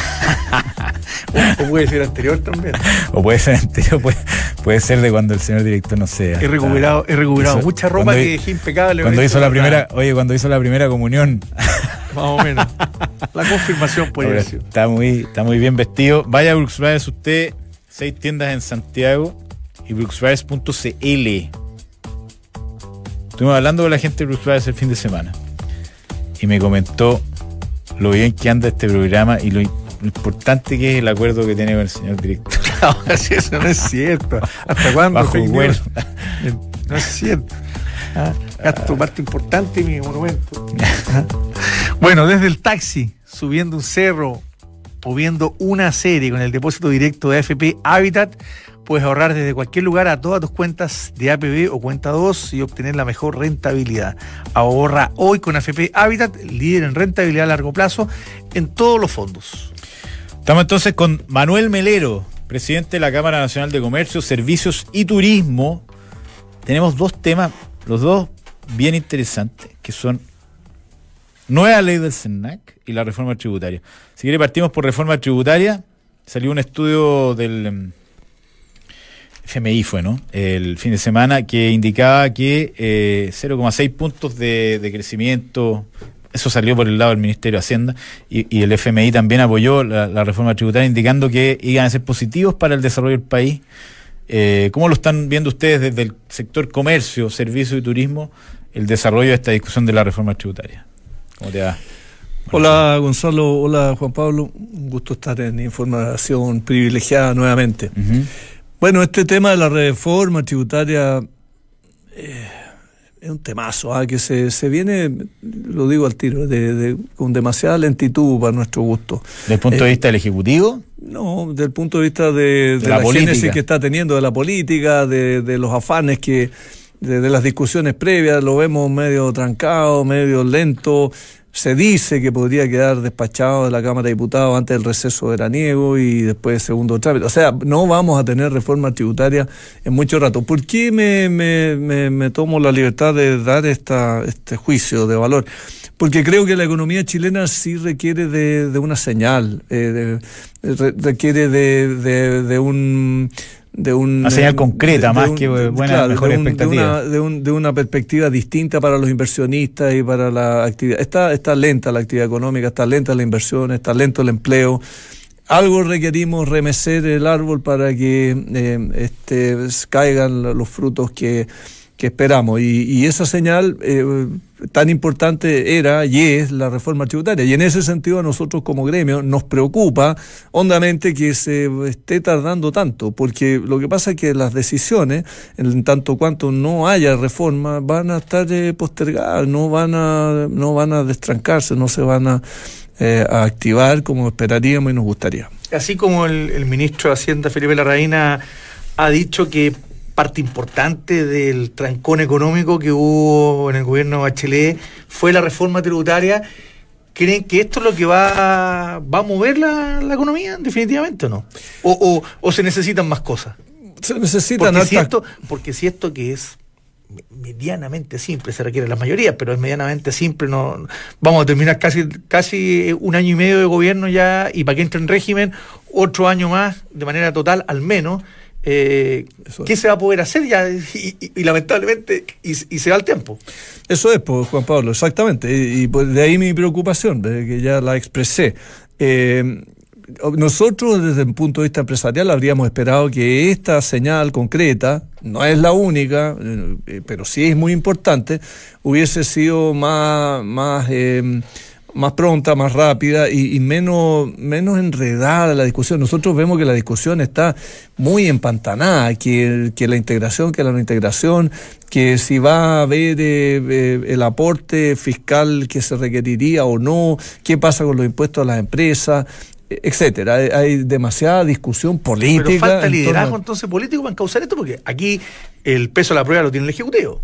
O puede ser anterior también. O puede ser anterior, puede, puede ser de cuando el señor director no sea. He recuperado, he recuperado Eso, mucha ropa que dejé impecable. Cuando hizo la primera, oye, cuando hizo la primera comunión. Más o menos. La confirmación puede Ahora, ser. Está muy, está muy bien vestido. Vaya a Brooks Brothers usted, seis tiendas en Santiago y brooks brothers punto c l. Estuvimos hablando con la gente de Brooks Brothers el fin de semana y me comentó lo bien que anda este programa y lo Lo importante que es el acuerdo que tiene con el señor director. Ahora sí, eso no es cierto. ¿Hasta cuándo? Bajo bueno. No es cierto. Ah, gasto parte importante de mi monumento. Ah. Bueno, desde el taxi, subiendo un cerro o viendo una serie con el depósito directo de A F P Habitat, puedes ahorrar desde cualquier lugar a todas tus cuentas de A P B o cuenta dos y obtener la mejor rentabilidad. Ahorra hoy con A F P Habitat, líder en rentabilidad a largo plazo en todos los fondos. Estamos entonces con Manuel Melero, presidente de la Cámara Nacional de Comercio, Servicios y Turismo. Tenemos dos temas, los dos bien interesantes, que son nueva ley del SENAC y la reforma tributaria. Si quiere partimos por reforma tributaria. Salió un estudio del F M I, fue, ¿no? El fin de semana, que indicaba que eh, cero coma seis puntos de, de crecimiento. Eso salió por el lado del Ministerio de Hacienda y, y el F M I también apoyó la, la reforma tributaria, indicando que iban a ser positivos para el desarrollo del país. Eh, ¿Cómo lo están viendo ustedes desde el sector comercio, servicio y turismo, el desarrollo de esta discusión de la reforma tributaria? ¿Cómo te va? Hola Gonzalo, hola Juan Pablo, un gusto estar en información privilegiada nuevamente. Uh-huh. Bueno, este tema de la reforma tributaria... Eh, es un temazo, ¿eh? que se, se viene, lo digo al tiro, de, de, con demasiada lentitud para nuestro gusto. ¿Desde el punto eh, de vista del Ejecutivo? No, desde el punto de vista de, de, de la, la génesis que está teniendo de la política, de, de los afanes que, de, de las discusiones previas, lo vemos medio trancado, medio lento. Se dice que podría quedar despachado de la Cámara de Diputados antes del receso veraniego y después segundo trámite. O sea, no vamos a tener reforma tributaria en mucho rato. ¿Por qué me, me, me, me tomo la libertad de dar esta, este juicio de valor? Porque creo que la economía chilena sí requiere de, de una señal, eh, de, re, requiere de, de, de un... de un, una señal concreta, de, más de un, que buena, claro, mejor de un, expectativa. De una, de, un, de una perspectiva distinta para los inversionistas y para la actividad. Está, está lenta la actividad económica, está lenta la inversión, está lento el empleo. Algo requerimos remecer el árbol para que eh, este, caigan los frutos que, que esperamos. Y, y esa señal eh, tan importante era y es la reforma tributaria. Y en ese sentido a nosotros como gremio nos preocupa hondamente que se esté tardando tanto, porque lo que pasa es que las decisiones, en tanto cuanto no haya reforma, van a estar eh, postergadas, no van a, no van a destrancarse, no se van a, eh, a activar como esperaríamos y nos gustaría. Así como el, el ministro de Hacienda, Felipe Larraín, ha dicho que parte importante del trancón económico que hubo en el gobierno de Bachelet fue la reforma tributaria. ¿Creen que esto es lo que va, va a mover la, la economía definitivamente o no? ¿O, o, o se necesitan más cosas? Se necesitan porque, altas... si esto, porque si esto que es medianamente simple, se requiere la mayoría, pero es medianamente simple, no vamos a terminar casi, casi un año y medio de gobierno ya, y para que entre en régimen otro año más, de manera total al menos. Eh, ¿Qué se va a poder hacer ya? Y, y, y lamentablemente, y, y se va el tiempo. Eso es, pues, Juan Pablo, exactamente. Y, y pues de ahí mi preocupación, de que ya la expresé. Eh, nosotros, desde el punto de vista empresarial, habríamos esperado que esta señal concreta, no es la única, eh, pero sí es muy importante, hubiese sido más... más eh, más pronta, más rápida y, y menos, menos enredada la discusión. Nosotros vemos que la discusión está muy empantanada, que, que la integración, que la no integración, que si va a haber eh, eh, el aporte fiscal que se requeriría o no, qué pasa con los impuestos a las empresas. etcétera. Hay, hay demasiada discusión política. Pero falta en liderazgo torno a... entonces político para encauzar esto, porque aquí el peso de la prueba lo tiene el Ejecutivo.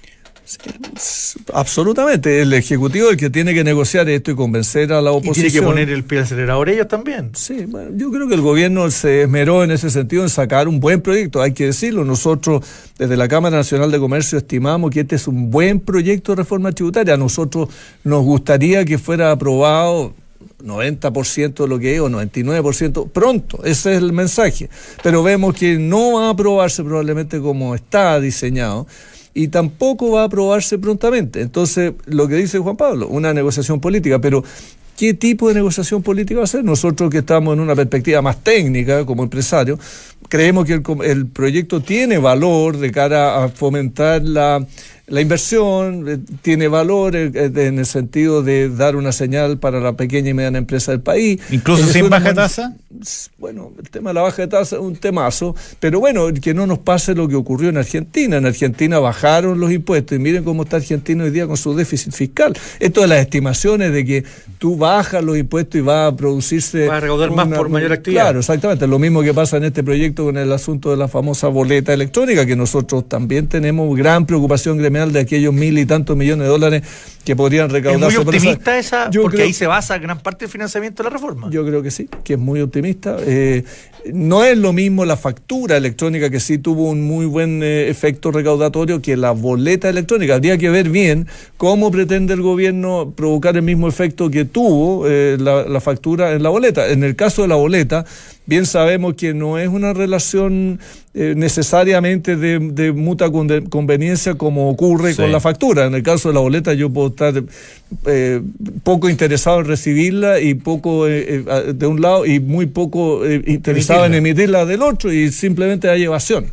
Absolutamente, el Ejecutivo es el que tiene que negociar esto y convencer a la oposición. Y tiene que poner el pie al acelerador ellos también. Sí, bueno, yo creo que el gobierno se esmeró en ese sentido en sacar un buen proyecto, hay que decirlo. Nosotros desde la Cámara Nacional de Comercio estimamos que este es un buen proyecto de reforma tributaria. A nosotros nos gustaría que fuera aprobado noventa por ciento de lo que es, o noventa y nueve por ciento pronto, ese es el mensaje. Pero vemos que no va a aprobarse probablemente como está diseñado, y tampoco va a aprobarse prontamente. Entonces, lo que dice Juan Pablo, una negociación política, pero ¿qué tipo de negociación política va a ser? Nosotros que estamos en una perspectiva más técnica como empresarios, creemos que el, el proyecto tiene valor de cara a fomentar la, la inversión, eh, tiene valor eh, en el sentido de dar una señal para la pequeña y mediana empresa del país. ¿Incluso es sin una, baja tasa? Bueno, el tema de la baja de tasa es un temazo, pero bueno, que no nos pase lo que ocurrió en Argentina. En Argentina bajaron los impuestos y miren cómo está Argentina hoy día con su déficit fiscal. Esto de las estimaciones de que tú bajas los impuestos y va a producirse... Va a recaudar una, más por mayor actividad. Claro, exactamente. Lo mismo que pasa en este proyecto con el asunto de la famosa boleta electrónica, que nosotros también tenemos gran preocupación gremial de aquellos mil y tantos millones de dólares que podrían recaudarse. ¿Es muy optimista esa? Yo porque creo, ahí se basa gran parte del financiamiento de la reforma. Yo creo que sí, que es muy optimista. Eh, no es lo mismo la factura electrónica, que sí tuvo un muy buen eh, efecto recaudatorio, que la boleta electrónica. Habría que ver bien cómo pretende el gobierno provocar el mismo efecto que tuvo eh, la, la factura en la boleta. En el caso de la boleta, bien sabemos que no es una relación eh, necesariamente de, de mutua conveniencia como ocurre sí. con la factura. En el caso de la boleta yo puedo estar eh, poco interesado en recibirla y poco eh, eh, de un lado y muy poco eh, interesado emitirla. en emitirla del otro, y simplemente hay evasión.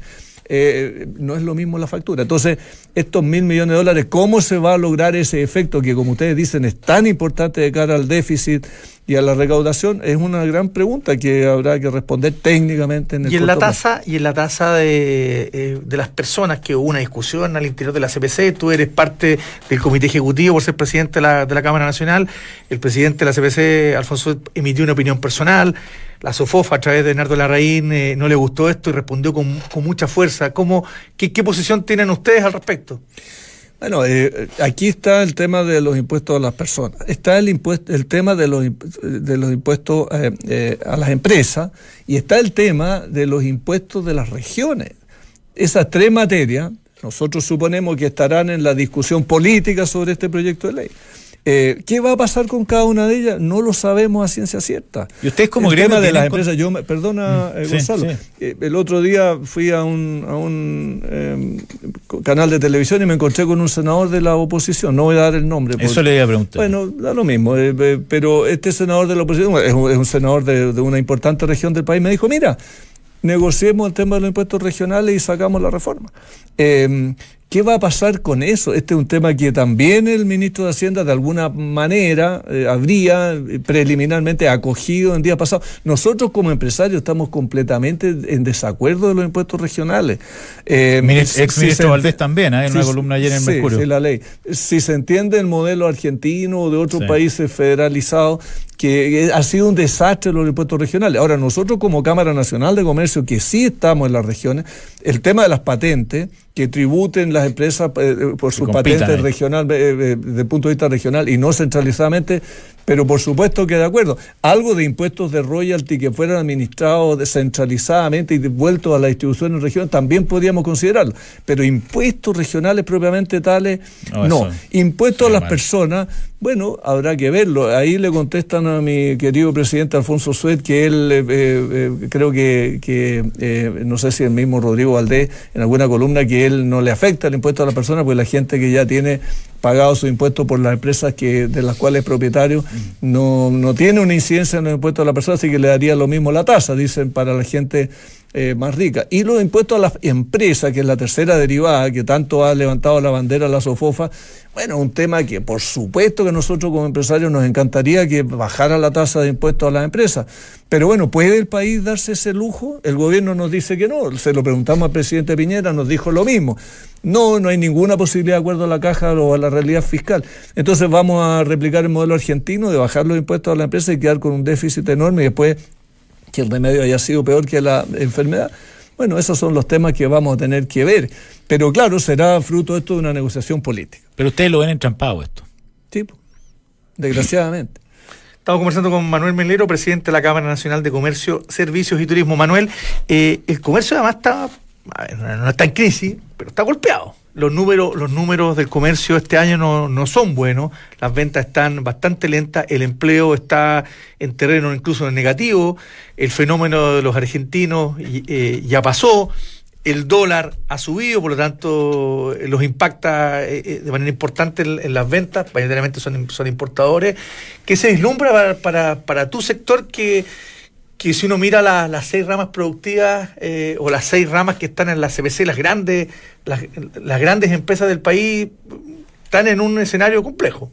Eh, no es lo mismo la factura. Entonces, estos mil millones de dólares, ¿cómo se va a lograr ese efecto que, como ustedes dicen, es tan importante de cara al déficit y a la recaudación? Es una gran pregunta que habrá que responder técnicamente en el y en la tasa plazo. y en la tasa de, eh, de las personas, que hubo una discusión al interior de la C P C. Tú eres parte del comité ejecutivo por ser presidente de la, de la Cámara Nacional. El presidente de la C P C, Alfonso, emitió una opinión personal. La SOFOFA, a través de Nardo Larraín, eh, no le gustó esto y respondió con, con mucha fuerza. ¿Cómo, qué, ¿Qué posición tienen ustedes al respecto? Bueno, eh, aquí está el tema de los impuestos a las personas. Está el impuesto, el tema de los, de los impuestos eh, eh, a las empresas, y está el tema de los impuestos de las regiones. Esas tres materias, nosotros suponemos que estarán en la discusión política sobre este proyecto de ley. Eh, ¿Qué va a pasar con cada una de ellas? No lo sabemos a ciencia cierta. ¿Y ustedes como el tema de las con... empresas? Yo me, perdona, eh, sí, Gonzalo. Sí. Eh, el otro día fui a un, a un eh, canal de televisión y me encontré con un senador de la oposición. No voy a dar el nombre. Eso porque, le iba a preguntar. Bueno, da lo mismo. Eh, eh, pero este senador de la oposición es un, es un senador de, de una importante región del país. Me dijo, mira, negociemos el tema de los impuestos regionales y sacamos la reforma. Eh, ¿Qué va a pasar con eso? Este es un tema que también el ministro de Hacienda de alguna manera eh, habría preliminarmente acogido en días pasados. Nosotros como empresarios estamos completamente en desacuerdo de los impuestos regionales. Eh, Ministro, ex ministro si Valdés también, ¿eh? en si, una columna ayer en sí, Mercurio. Sí, la ley. Si se entiende el modelo argentino o de otros sí. países federalizados, que ha sido un desastre los impuestos regionales. Ahora, nosotros como Cámara Nacional de Comercio, que sí estamos en las regiones, el tema de las patentes, que tributen las empresas eh, por sus patentes regional, eh, desde el punto de vista regional y no centralizadamente, pero por supuesto que de acuerdo. Algo de impuestos de royalty que fueran administrados descentralizadamente y devueltos a la distribución en región también podríamos considerarlo, pero impuestos regionales propiamente tales, no. no. Impuestos a las mal. personas, bueno, habrá que verlo. Ahí le contestan a mi querido presidente Alfonso Suet que él, eh, eh, creo que, que eh, no sé si el mismo Rodrigo Valdés, en alguna columna, que él no le afecta el impuesto a la persona, porque la gente que ya tiene pagado su impuesto por las empresas que de las cuales es propietario no, no tiene una incidencia en el impuesto a la persona, así que le daría lo mismo la tasa, dicen, para la gente eh, más ricas. Y los impuestos a las empresas, que es la tercera derivada, que tanto ha levantado la bandera la SOFOFA, bueno, un tema que por supuesto que nosotros como empresarios nos encantaría que bajara la tasa de impuestos a las empresas. Pero bueno, ¿puede el país darse ese lujo? El gobierno nos dice que no. Se lo preguntamos al presidente Piñera, nos dijo lo mismo. No, no hay ninguna posibilidad de acuerdo a la caja o a la realidad fiscal. Entonces vamos a replicar el modelo argentino de bajar los impuestos a la empresa y quedar con un déficit enorme y después que el remedio haya sido peor que la enfermedad. Bueno, esos son los temas que vamos a tener que ver. Pero claro, será fruto esto de una negociación política. Pero ustedes lo ven entrampado esto. Sí, desgraciadamente. Estamos conversando con Manuel Melero, presidente de la Cámara Nacional de Comercio, Servicios y Turismo. Manuel, eh, el comercio además está, a ver, no está en crisis, pero está golpeado. Los números, los números del comercio este año no, no son buenos, las ventas están bastante lentas, el empleo está en terreno incluso en negativo, el fenómeno de los argentinos eh, ya pasó, el dólar ha subido, por lo tanto los impacta eh, de manera importante en, en las ventas, mayoritariamente son, son importadores. ¿Qué se vislumbra para, para, para tu sector que... que si uno mira la, las seis ramas productivas eh, o las seis ramas que están en la C P C, las grandes, las, las grandes empresas del país están en un escenario complejo?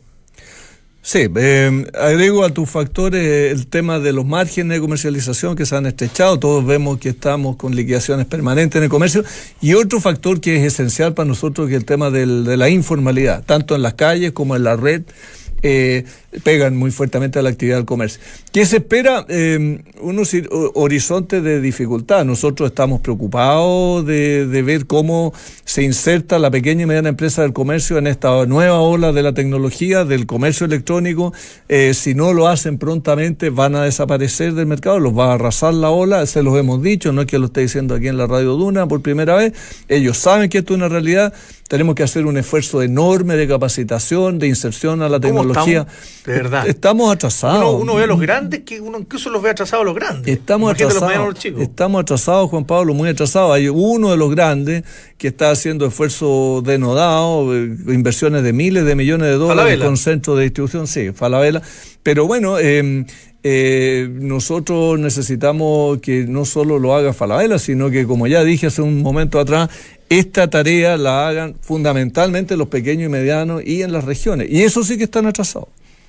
Sí, eh, agrego a tus factores el tema de los márgenes de comercialización que se han estrechado. Todos vemos que estamos con liquidaciones permanentes en el comercio. Y otro factor que es esencial para nosotros, que es el tema del, de la informalidad, tanto en las calles como en la red. Eh, pegan muy fuertemente a la actividad del comercio. ¿Qué se espera? Eh, unos horizontes de dificultad. Nosotros estamos preocupados de, de ver cómo se inserta la pequeña y mediana empresa del comercio en esta nueva ola de la tecnología, del comercio electrónico. Eh, si no lo hacen prontamente, van a desaparecer del mercado, los va a arrasar la ola, se los hemos dicho, no es que lo esté diciendo aquí en la Radio Duna por primera vez. Ellos saben que esto es una realidad. Tenemos que hacer un esfuerzo enorme de capacitación, de inserción a la tecnología. Estamos, de verdad. Estamos atrasados. Uno, uno ve a los grandes, que uno incluso los ve atrasados a los grandes. Estamos atrasados. Estamos atrasados, Juan Pablo, muy atrasados. Hay uno de los grandes que está haciendo esfuerzos denodados, eh, inversiones de miles de millones de dólares Falabella. Con centros de distribución, sí, Falabella. Pero bueno, eh, eh, nosotros necesitamos que no solo lo haga Falabella, sino que, como ya dije hace un momento atrás, esta tarea la hagan fundamentalmente los pequeños y medianos y en las regiones. Y eso sí que están atrasados.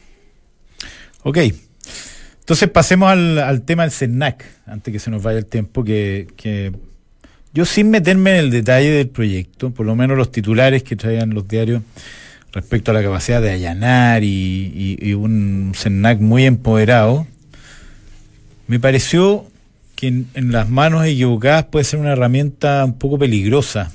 Ok. Entonces pasemos al, al tema del CERNAC, antes que se nos vaya el tiempo, que, que yo, sin meterme en el detalle del proyecto, por lo menos los titulares que traían los diarios respecto a la capacidad de allanar y, y, y un CERNAC muy empoderado, me pareció que en, en las manos equivocadas puede ser una herramienta un poco peligrosa.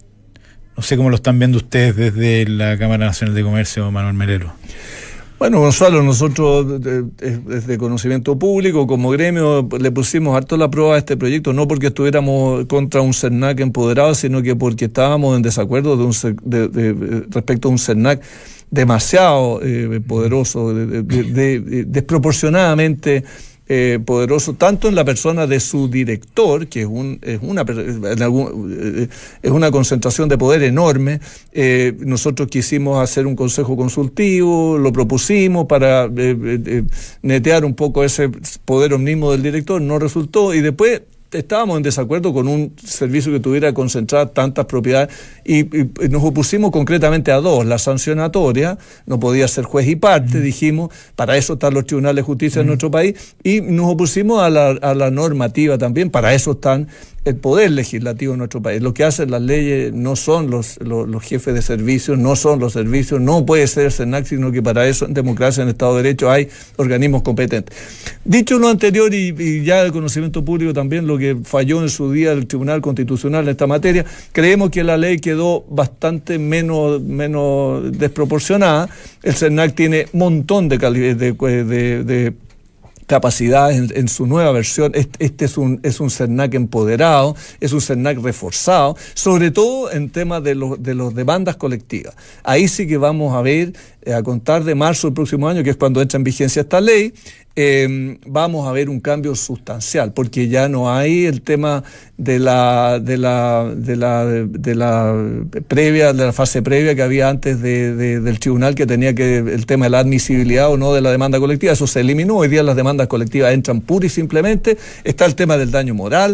No sé cómo lo están viendo ustedes desde la Cámara Nacional de Comercio, Manuel Melero. Bueno, Gonzalo, nosotros desde conocimiento público, como gremio, le pusimos harto la prueba a este proyecto, no porque estuviéramos contra un CERNAC empoderado, sino que porque estábamos en desacuerdo de un, de, de, respecto a un CERNAC demasiado eh, poderoso, de, de, de, de, desproporcionadamente Eh, poderoso, tanto en la persona de su director, que es un es una en algún, eh, es una concentración de poder enorme. Eh, nosotros quisimos hacer un consejo consultivo, lo propusimos para eh, eh, netear un poco ese poder omnismo del director, no resultó, y después estábamos en desacuerdo con un servicio que tuviera concentradas tantas propiedades y, y, y nos opusimos concretamente a dos. La sancionatoria, no podía ser juez y parte, mm. dijimos, para eso están los tribunales de justicia mm. en nuestro país, y nos opusimos a la, a la normativa también, para eso están el poder legislativo en nuestro país. Lo que hacen las leyes no son los, los, los jefes de servicios, no son los servicios, no puede ser el CERNAC, sino que para eso en democracia, en Estado de Derecho, hay organismos competentes. Dicho lo anterior, y, y ya el conocimiento público también, lo que falló en su día el Tribunal Constitucional en esta materia, creemos que la ley quedó bastante menos, menos desproporcionada. El CERNAC tiene un montón de, cali- de, de, de capacidades en, en su nueva versión. Este, este es un es un CERNAC empoderado, es un CERNAC reforzado, sobre todo en temas de los de los demandas colectivas. Ahí sí que vamos a ver, eh, a contar de marzo del próximo año, que es cuando entra en vigencia esta ley, eh, vamos a ver un cambio sustancial, porque ya no hay el tema de la de la de la de la previa de la fase previa que había antes de, de, del tribunal, que tenía que el tema de la admisibilidad o no de la demanda colectiva. Eso se eliminó. Hoy día las demandas colectivas entran pura y simplemente. Está el tema del daño moral.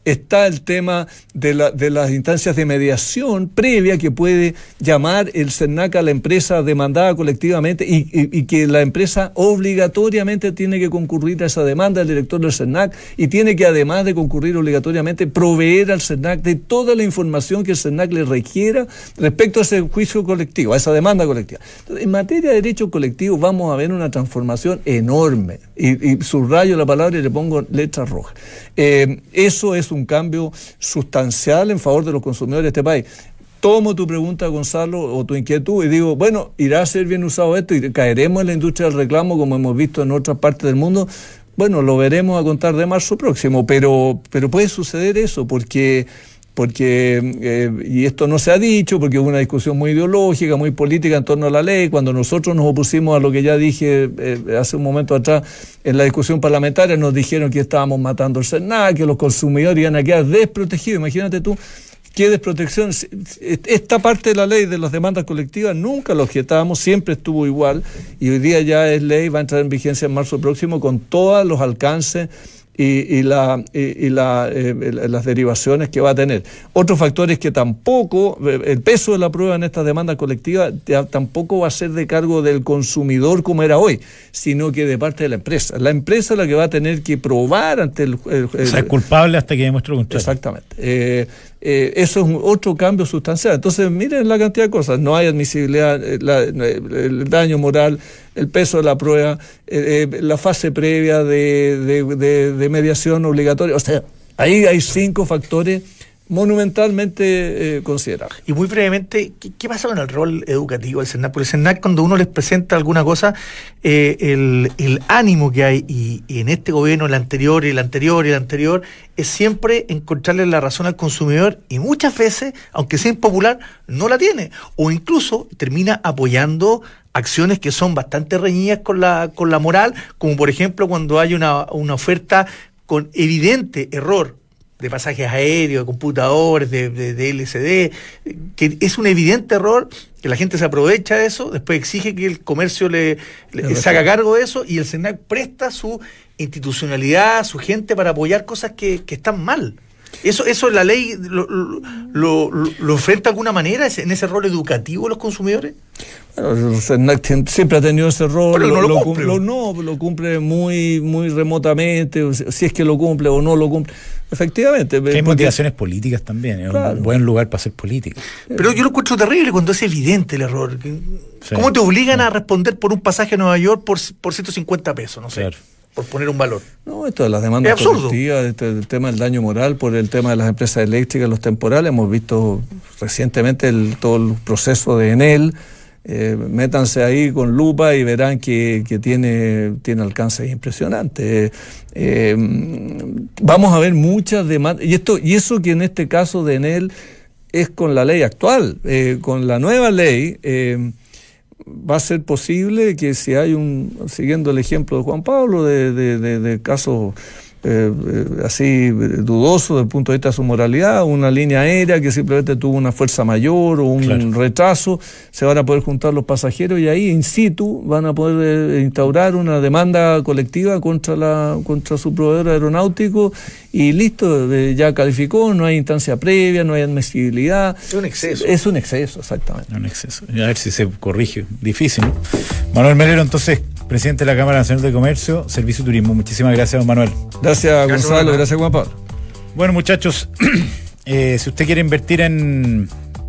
Está el tema de, la, de las instancias de mediación previa que puede llamar el SERNAC a la empresa demandada colectivamente y, y, y que la empresa obligatoriamente tiene que concurrir a esa demanda del director del SERNAC y tiene que, además de concurrir obligatoriamente, proveer al SERNAC de toda la información que el SERNAC le requiera respecto a ese juicio colectivo, a esa demanda colectiva. Entonces, en materia de derecho colectivo vamos a ver una transformación enorme y, y subrayo la palabra y le pongo letras rojas. Eh, eso es un cambio sustancial en favor de los consumidores de este país. Tomo tu pregunta, Gonzalo, o tu inquietud y digo, bueno, ¿irá a ser bien usado esto y caeremos en la industria del reclamo como hemos visto en otras partes del mundo? Bueno, lo veremos a contar de marzo próximo, pero, pero puede suceder eso porque... porque, eh, y esto no se ha dicho, porque hubo una discusión muy ideológica, muy política en torno a la ley. Cuando nosotros nos opusimos a lo que ya dije eh, hace un momento atrás en la discusión parlamentaria, nos dijeron que estábamos matando el SERNAC, que los consumidores iban a quedar desprotegidos. Imagínate tú, qué desprotección. Esta parte de la ley de las demandas colectivas nunca la objetábamos, siempre estuvo igual, y hoy día ya es ley, va a entrar en vigencia en marzo próximo con todos los alcances Y, y, la, y, y la, eh, las derivaciones que va a tener. Otros factores que tampoco, el peso de la prueba en estas demandas colectivas tampoco va a ser de cargo del consumidor como era hoy, sino que de parte de la empresa. La empresa es la que va a tener que probar ante el... el, el o sea, es culpable hasta que demuestre lo contrario. Exactamente. Eh, eh, eso es un, otro cambio sustancial. Entonces, miren la cantidad de cosas. No hay admisibilidad, la, el daño moral, el peso de la prueba, eh, eh, la fase previa de, de, de, de mediación obligatoria. O sea, ahí hay cinco factores monumentalmente eh, considerables. Y muy brevemente, ¿qué, qué pasa con el rol educativo del SERNAC? Porque el SERNAC, cuando uno les presenta alguna cosa, eh, el, el ánimo que hay, y, y en este gobierno, el anterior, y el anterior, y el anterior, es siempre encontrarle la razón al consumidor, y muchas veces, aunque sea impopular, no la tiene. O incluso termina apoyando acciones que son bastante reñidas con la, con la moral, como por ejemplo cuando hay una, una oferta con evidente error de pasajes aéreos, de computadores, de, de, de L C D, que es un evidente error, que la gente se aprovecha de eso, después exige que el comercio le, le se haga cargo de eso, y el SERNAC presta su institucionalidad, su gente para apoyar cosas que, que están mal. Eso, eso la ley lo, lo, lo, lo enfrenta de alguna manera en ese rol educativo de los consumidores. Bueno, el SERNAC siempre ha tenido ese rol. Pero no lo, lo cumple. Lo, no, lo cumple muy, muy remotamente, si es que lo cumple o no lo cumple. Efectivamente. Que hay motivaciones políticas también, es claro. Un buen lugar para hacer política. Pero yo lo encuentro terrible cuando es evidente el error. Sí. ¿Cómo te obligan sí. a responder por un pasaje a Nueva York por, por ciento cincuenta pesos? No sé. Claro. Por poner un valor. No, esto de las demandas colectivas, este, el tema del daño moral por el tema de las empresas eléctricas, los temporales, hemos visto recientemente el, todo el proceso de Enel. Eh, métanse ahí con lupa y verán que, que tiene, tiene alcances impresionantes. Eh, eh, vamos a ver muchas demandas, y esto y eso que en este caso de Enel es con la ley actual, eh, con la nueva ley. Eh, va a ser posible que si hay un, siguiendo el ejemplo de Juan Pablo, de, de, de, de casos eh, así dudosos desde el punto de vista de su moralidad, una línea aérea que simplemente tuvo una fuerza mayor o un claro. retraso, se van a poder juntar los pasajeros y ahí in situ van a poder eh, instaurar una demanda colectiva contra la contra su proveedor aeronáutico y listo, eh, ya calificó, no hay instancia previa, no hay admisibilidad. Es un exceso. Es un exceso, exactamente. Un exceso. A ver si se corrige. Difícil, ¿no? Manuel Melero, entonces, presidente de la Cámara Nacional de Comercio, Servicio y Turismo. Muchísimas gracias, don Manuel. Gracias, gracias Gonzalo. Bueno. Gracias, Juan Pablo. Bueno, muchachos, eh, si usted quiere invertir en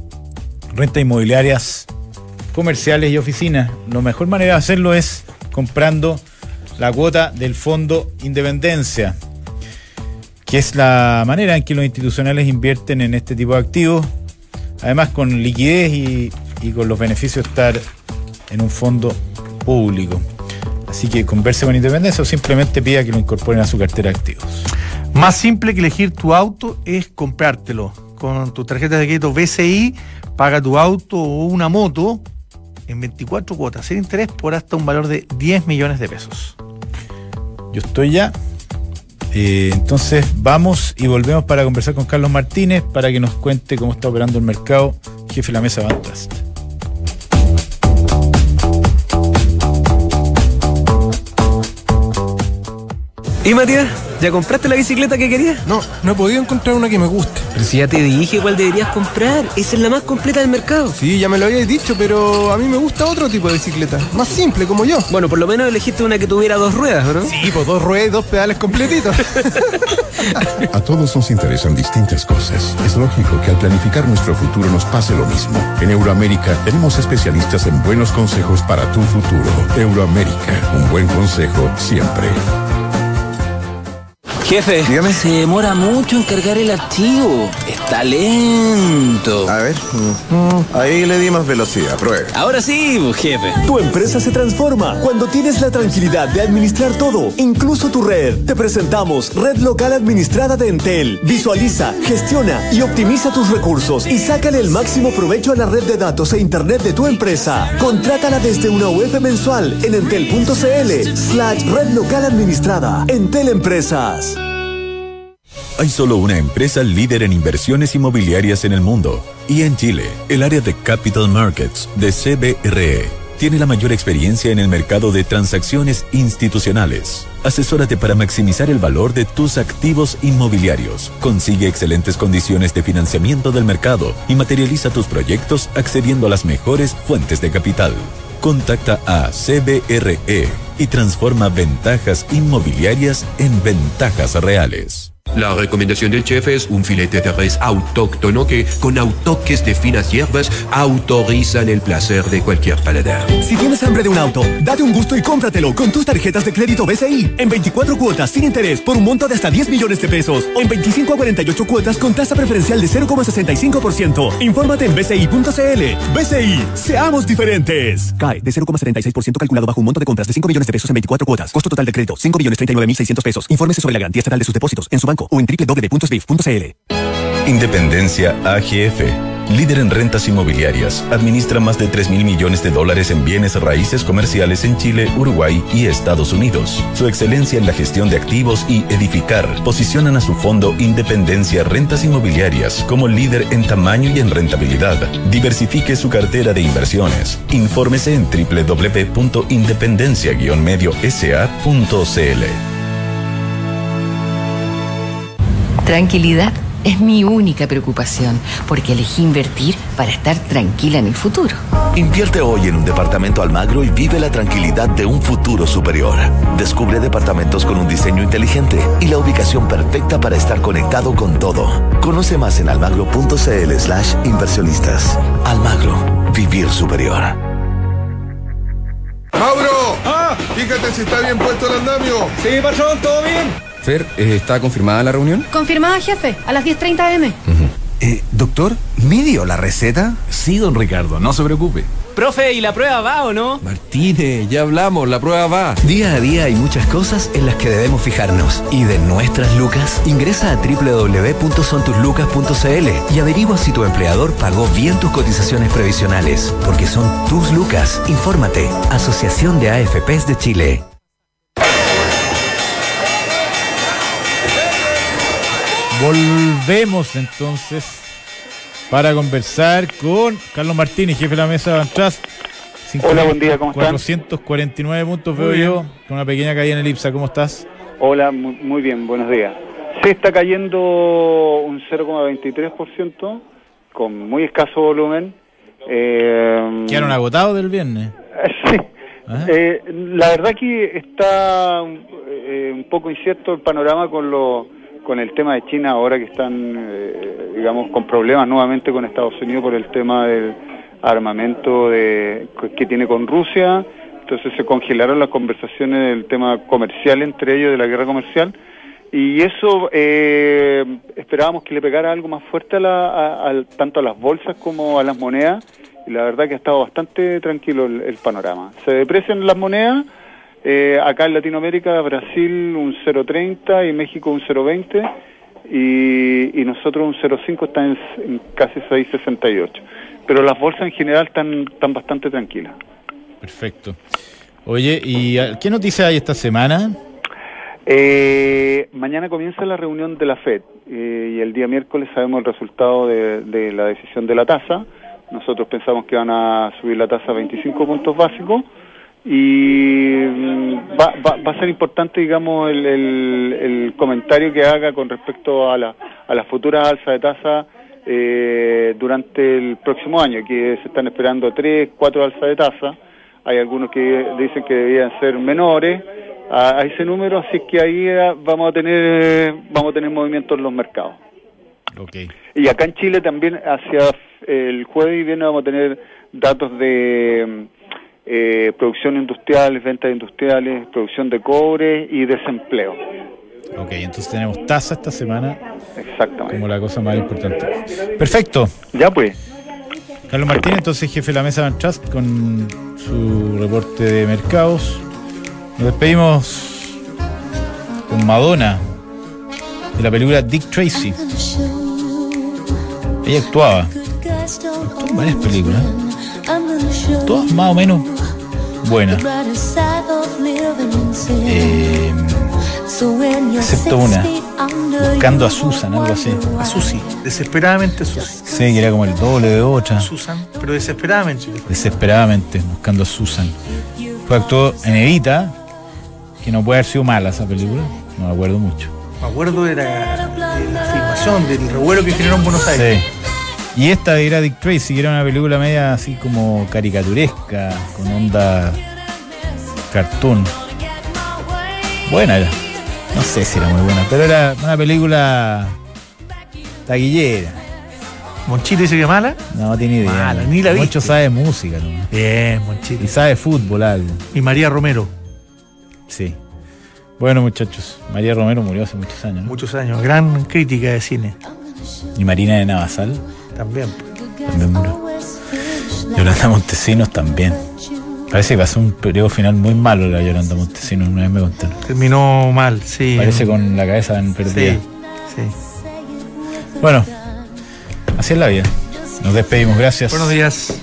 rentas inmobiliarias comerciales y oficinas, la mejor manera de hacerlo es comprando la cuota del Fondo Independencia, que es la manera en que los institucionales invierten en este tipo de activos, además con liquidez y, y con los beneficios de estar en un fondo público. Así que converse con Independencia o simplemente pida que lo incorporen a su cartera de activos. Más simple que elegir tu auto es comprártelo. Con tu tarjeta de crédito B C I, paga tu auto o una moto en veinticuatro cuotas sin interés por hasta un valor de diez millones de pesos. Yo estoy ya. Eh, entonces vamos y volvemos para conversar con Carlos Martínez para que nos cuente cómo está operando el mercado, jefe de la mesa Van Trust. ¿Y Matías? ¿Ya compraste la bicicleta que querías? No, no he podido encontrar una que me guste. Pero si ya te dije cuál deberías comprar. Esa es la más completa del mercado. Sí, ya me lo habías dicho, pero a mí me gusta otro tipo de bicicleta. Más simple, como yo. Bueno, por lo menos elegiste una que tuviera dos ruedas, ¿o no? Sí, pues dos ruedas y dos pedales completitos. A todos nos interesan distintas cosas. Es lógico que al planificar nuestro futuro nos pase lo mismo. En Euroamérica tenemos especialistas en buenos consejos para tu futuro. Euroamérica, un buen consejo siempre. Jefe, dígame. Se demora mucho en cargar el archivo. Está lento. A ver. Ahí le di más velocidad. Pruebe. Ahora sí, jefe. Tu empresa se transforma cuando tienes la tranquilidad de administrar todo, incluso tu red. Te presentamos Red Local Administrada de Entel. Visualiza, gestiona y optimiza tus recursos y sácale el máximo provecho a la red de datos e internet de tu empresa. Contrátala desde una U F mensual en entel.cl slash Red Local Administrada. Entel Empresas. Hay solo una empresa líder en inversiones inmobiliarias en el mundo, y en Chile, el área de Capital Markets de C B R E tiene la mayor experiencia en el mercado de transacciones institucionales. Asesórate para maximizar el valor de tus activos inmobiliarios. Consigue excelentes condiciones de financiamiento del mercado y materializa tus proyectos accediendo a las mejores fuentes de capital. Contacta a C B R E y transforma ventajas inmobiliarias en ventajas reales. La recomendación del chef es un filete de res autóctono que, con autoques de finas hierbas, autorizan el placer de cualquier paladar. Si tienes hambre de un auto, date un gusto y cómpratelo con tus tarjetas de crédito B C I en veinticuatro cuotas sin interés por un monto de hasta diez millones de pesos o en veinticinco a cuarenta y ocho cuotas con tasa preferencial de cero coma sesenta y cinco por ciento. Infórmate en b c i punto c l. B C I, seamos diferentes. C A E de cero coma setenta y seis por ciento calculado bajo un monto de compras de cinco millones de pesos en veinticuatro cuotas. Costo total de crédito cinco millones treinta y nueve mil seiscientos pesos. Infórmese sobre la garantía estatal de sus depósitos en su banco o en doble u doble u doble u punto s b i f punto c l. Independencia A G F, líder en rentas inmobiliarias, administra más de tres mil millones de dólares en bienes raíces comerciales en Chile, Uruguay y Estados Unidos. Su excelencia en la gestión de activos y edificar posicionan a su fondo Independencia Rentas Inmobiliarias como líder en tamaño y en rentabilidad. Diversifique su cartera de inversiones. Infórmese en doble u doble u doble u punto independencia guion medio s a punto c l. Tranquilidad es mi única preocupación, porque elegí invertir para estar tranquila en el futuro. Invierte hoy en un departamento Almagro y vive la tranquilidad de un futuro superior. Descubre departamentos con un diseño inteligente y la ubicación perfecta para estar conectado con todo. Conoce más en almagro.cl slash inversionistas. Almagro, vivir superior. ¡Mauro! ¡Ah! Fíjate si está bien puesto el andamio. Sí, patrón, todo bien. Fer, ¿está confirmada la reunión? Confirmada, jefe, a las diez treinta eme. Uh-huh. eh, doctor, ¿me dio la receta? Sí, don Ricardo, no se preocupe. Profe, ¿y la prueba va o no? Martínez, ya hablamos, la prueba va. Día a día hay muchas cosas en las que debemos fijarnos. Y de nuestras lucas, ingresa a doble u doble u doble u punto son tus lucas punto c l y averigua si tu empleador pagó bien tus cotizaciones previsionales. Porque son tus lucas. Infórmate. Asociación de A F Pes de Chile. Volvemos entonces para conversar con Carlos Martínez, jefe de la mesa de Bantrust. Hola, buen día, ¿cómo están? cuatrocientos cuarenta y nueve puntos veo yo, con una pequeña caída en el IPSA. ¿Cómo estás? Hola, muy, muy bien, buenos días. Se está cayendo un cero coma veintitrés por ciento con muy escaso volumen. Eh, ¿Quedaron agotados del viernes? Sí. Eh, la verdad que está eh, un poco incierto el panorama con los con el tema de China ahora que están, eh, digamos, con problemas nuevamente con Estados Unidos por el tema del armamento de, que tiene con Rusia. Entonces se congelaron las conversaciones del tema comercial entre ellos, de la guerra comercial, y eso eh, esperábamos que le pegara algo más fuerte a la, a, a, tanto a las bolsas como a las monedas, y la verdad que ha estado bastante tranquilo el, el panorama. Se deprecian las monedas. Eh, acá en Latinoamérica, Brasil un cero coma treinta y México un cero coma veinte y, y nosotros un cero coma cinco, está en, en casi seis coma sesenta y ocho. Pero las bolsas en general están, están bastante tranquilas. Perfecto. Oye, ¿y qué noticias hay esta semana? Eh, mañana comienza la reunión de la Fed eh, y el día miércoles sabemos el resultado de, de la decisión de la tasa. Nosotros pensamos que van a subir la tasa a veinticinco puntos básicos. Y va, va, va a ser importante, digamos, el, el, el comentario que haga con respecto a la a las futuras alzas de tasa eh, durante el próximo año, que se están esperando tres, cuatro alzas de tasa. Hay algunos que dicen que debían ser menores a, a ese número, así es que ahí vamos a tener vamos a tener movimientos en los mercados. Okay. Y acá en Chile también hacia el jueves y viernes vamos a tener datos de eh, producción industrial, ventas industriales, producción de cobre y desempleo. Ok, entonces tenemos tasa esta semana. Exactamente. Como la cosa más importante. Perfecto. Ya pues. Carlos Martínez, entonces jefe de la mesa Van Trust con su reporte de mercados. Nos despedimos con Madonna de la película Dick Tracy. Ella actuaba. Actuó en varias películas. Todas más o menos buenas. Eh, excepto una. Buscando a Susan, algo así. A Susi, desesperadamente Susi. Sí, que era como el doble de otra. Susan, pero desesperadamente. Desesperadamente, buscando a Susan. Fue actuó en Evita, que no puede haber sido mala esa película. No me acuerdo mucho. Me acuerdo de la, de la filmación, del revuelo que generó en Buenos Aires. Sí. Y esta era Dick Tracy, que era una película media así como caricaturesca, con onda cartoon. Buena era. No sé si era muy buena, pero era una película taquillera. ¿Monchito dice que mala? No tiene idea. Mala, ni la vi. Moncho sabe música, ¿no? Bien, Monchito. Y sabe fútbol algo. Y María Romero. Sí. Bueno, muchachos, María Romero murió hace muchos años, ¿no? Muchos años, gran crítica de cine. Y Marina de Navasal. También. También murió. Yolanda Montesinos también. Parece que pasó un periodo final muy malo la Yolanda Montesinos, una vez me contaron. Terminó mal, sí. Parece con la cabeza en perdida. Sí, sí. Bueno, así es la vida. Nos despedimos, gracias. Buenos días.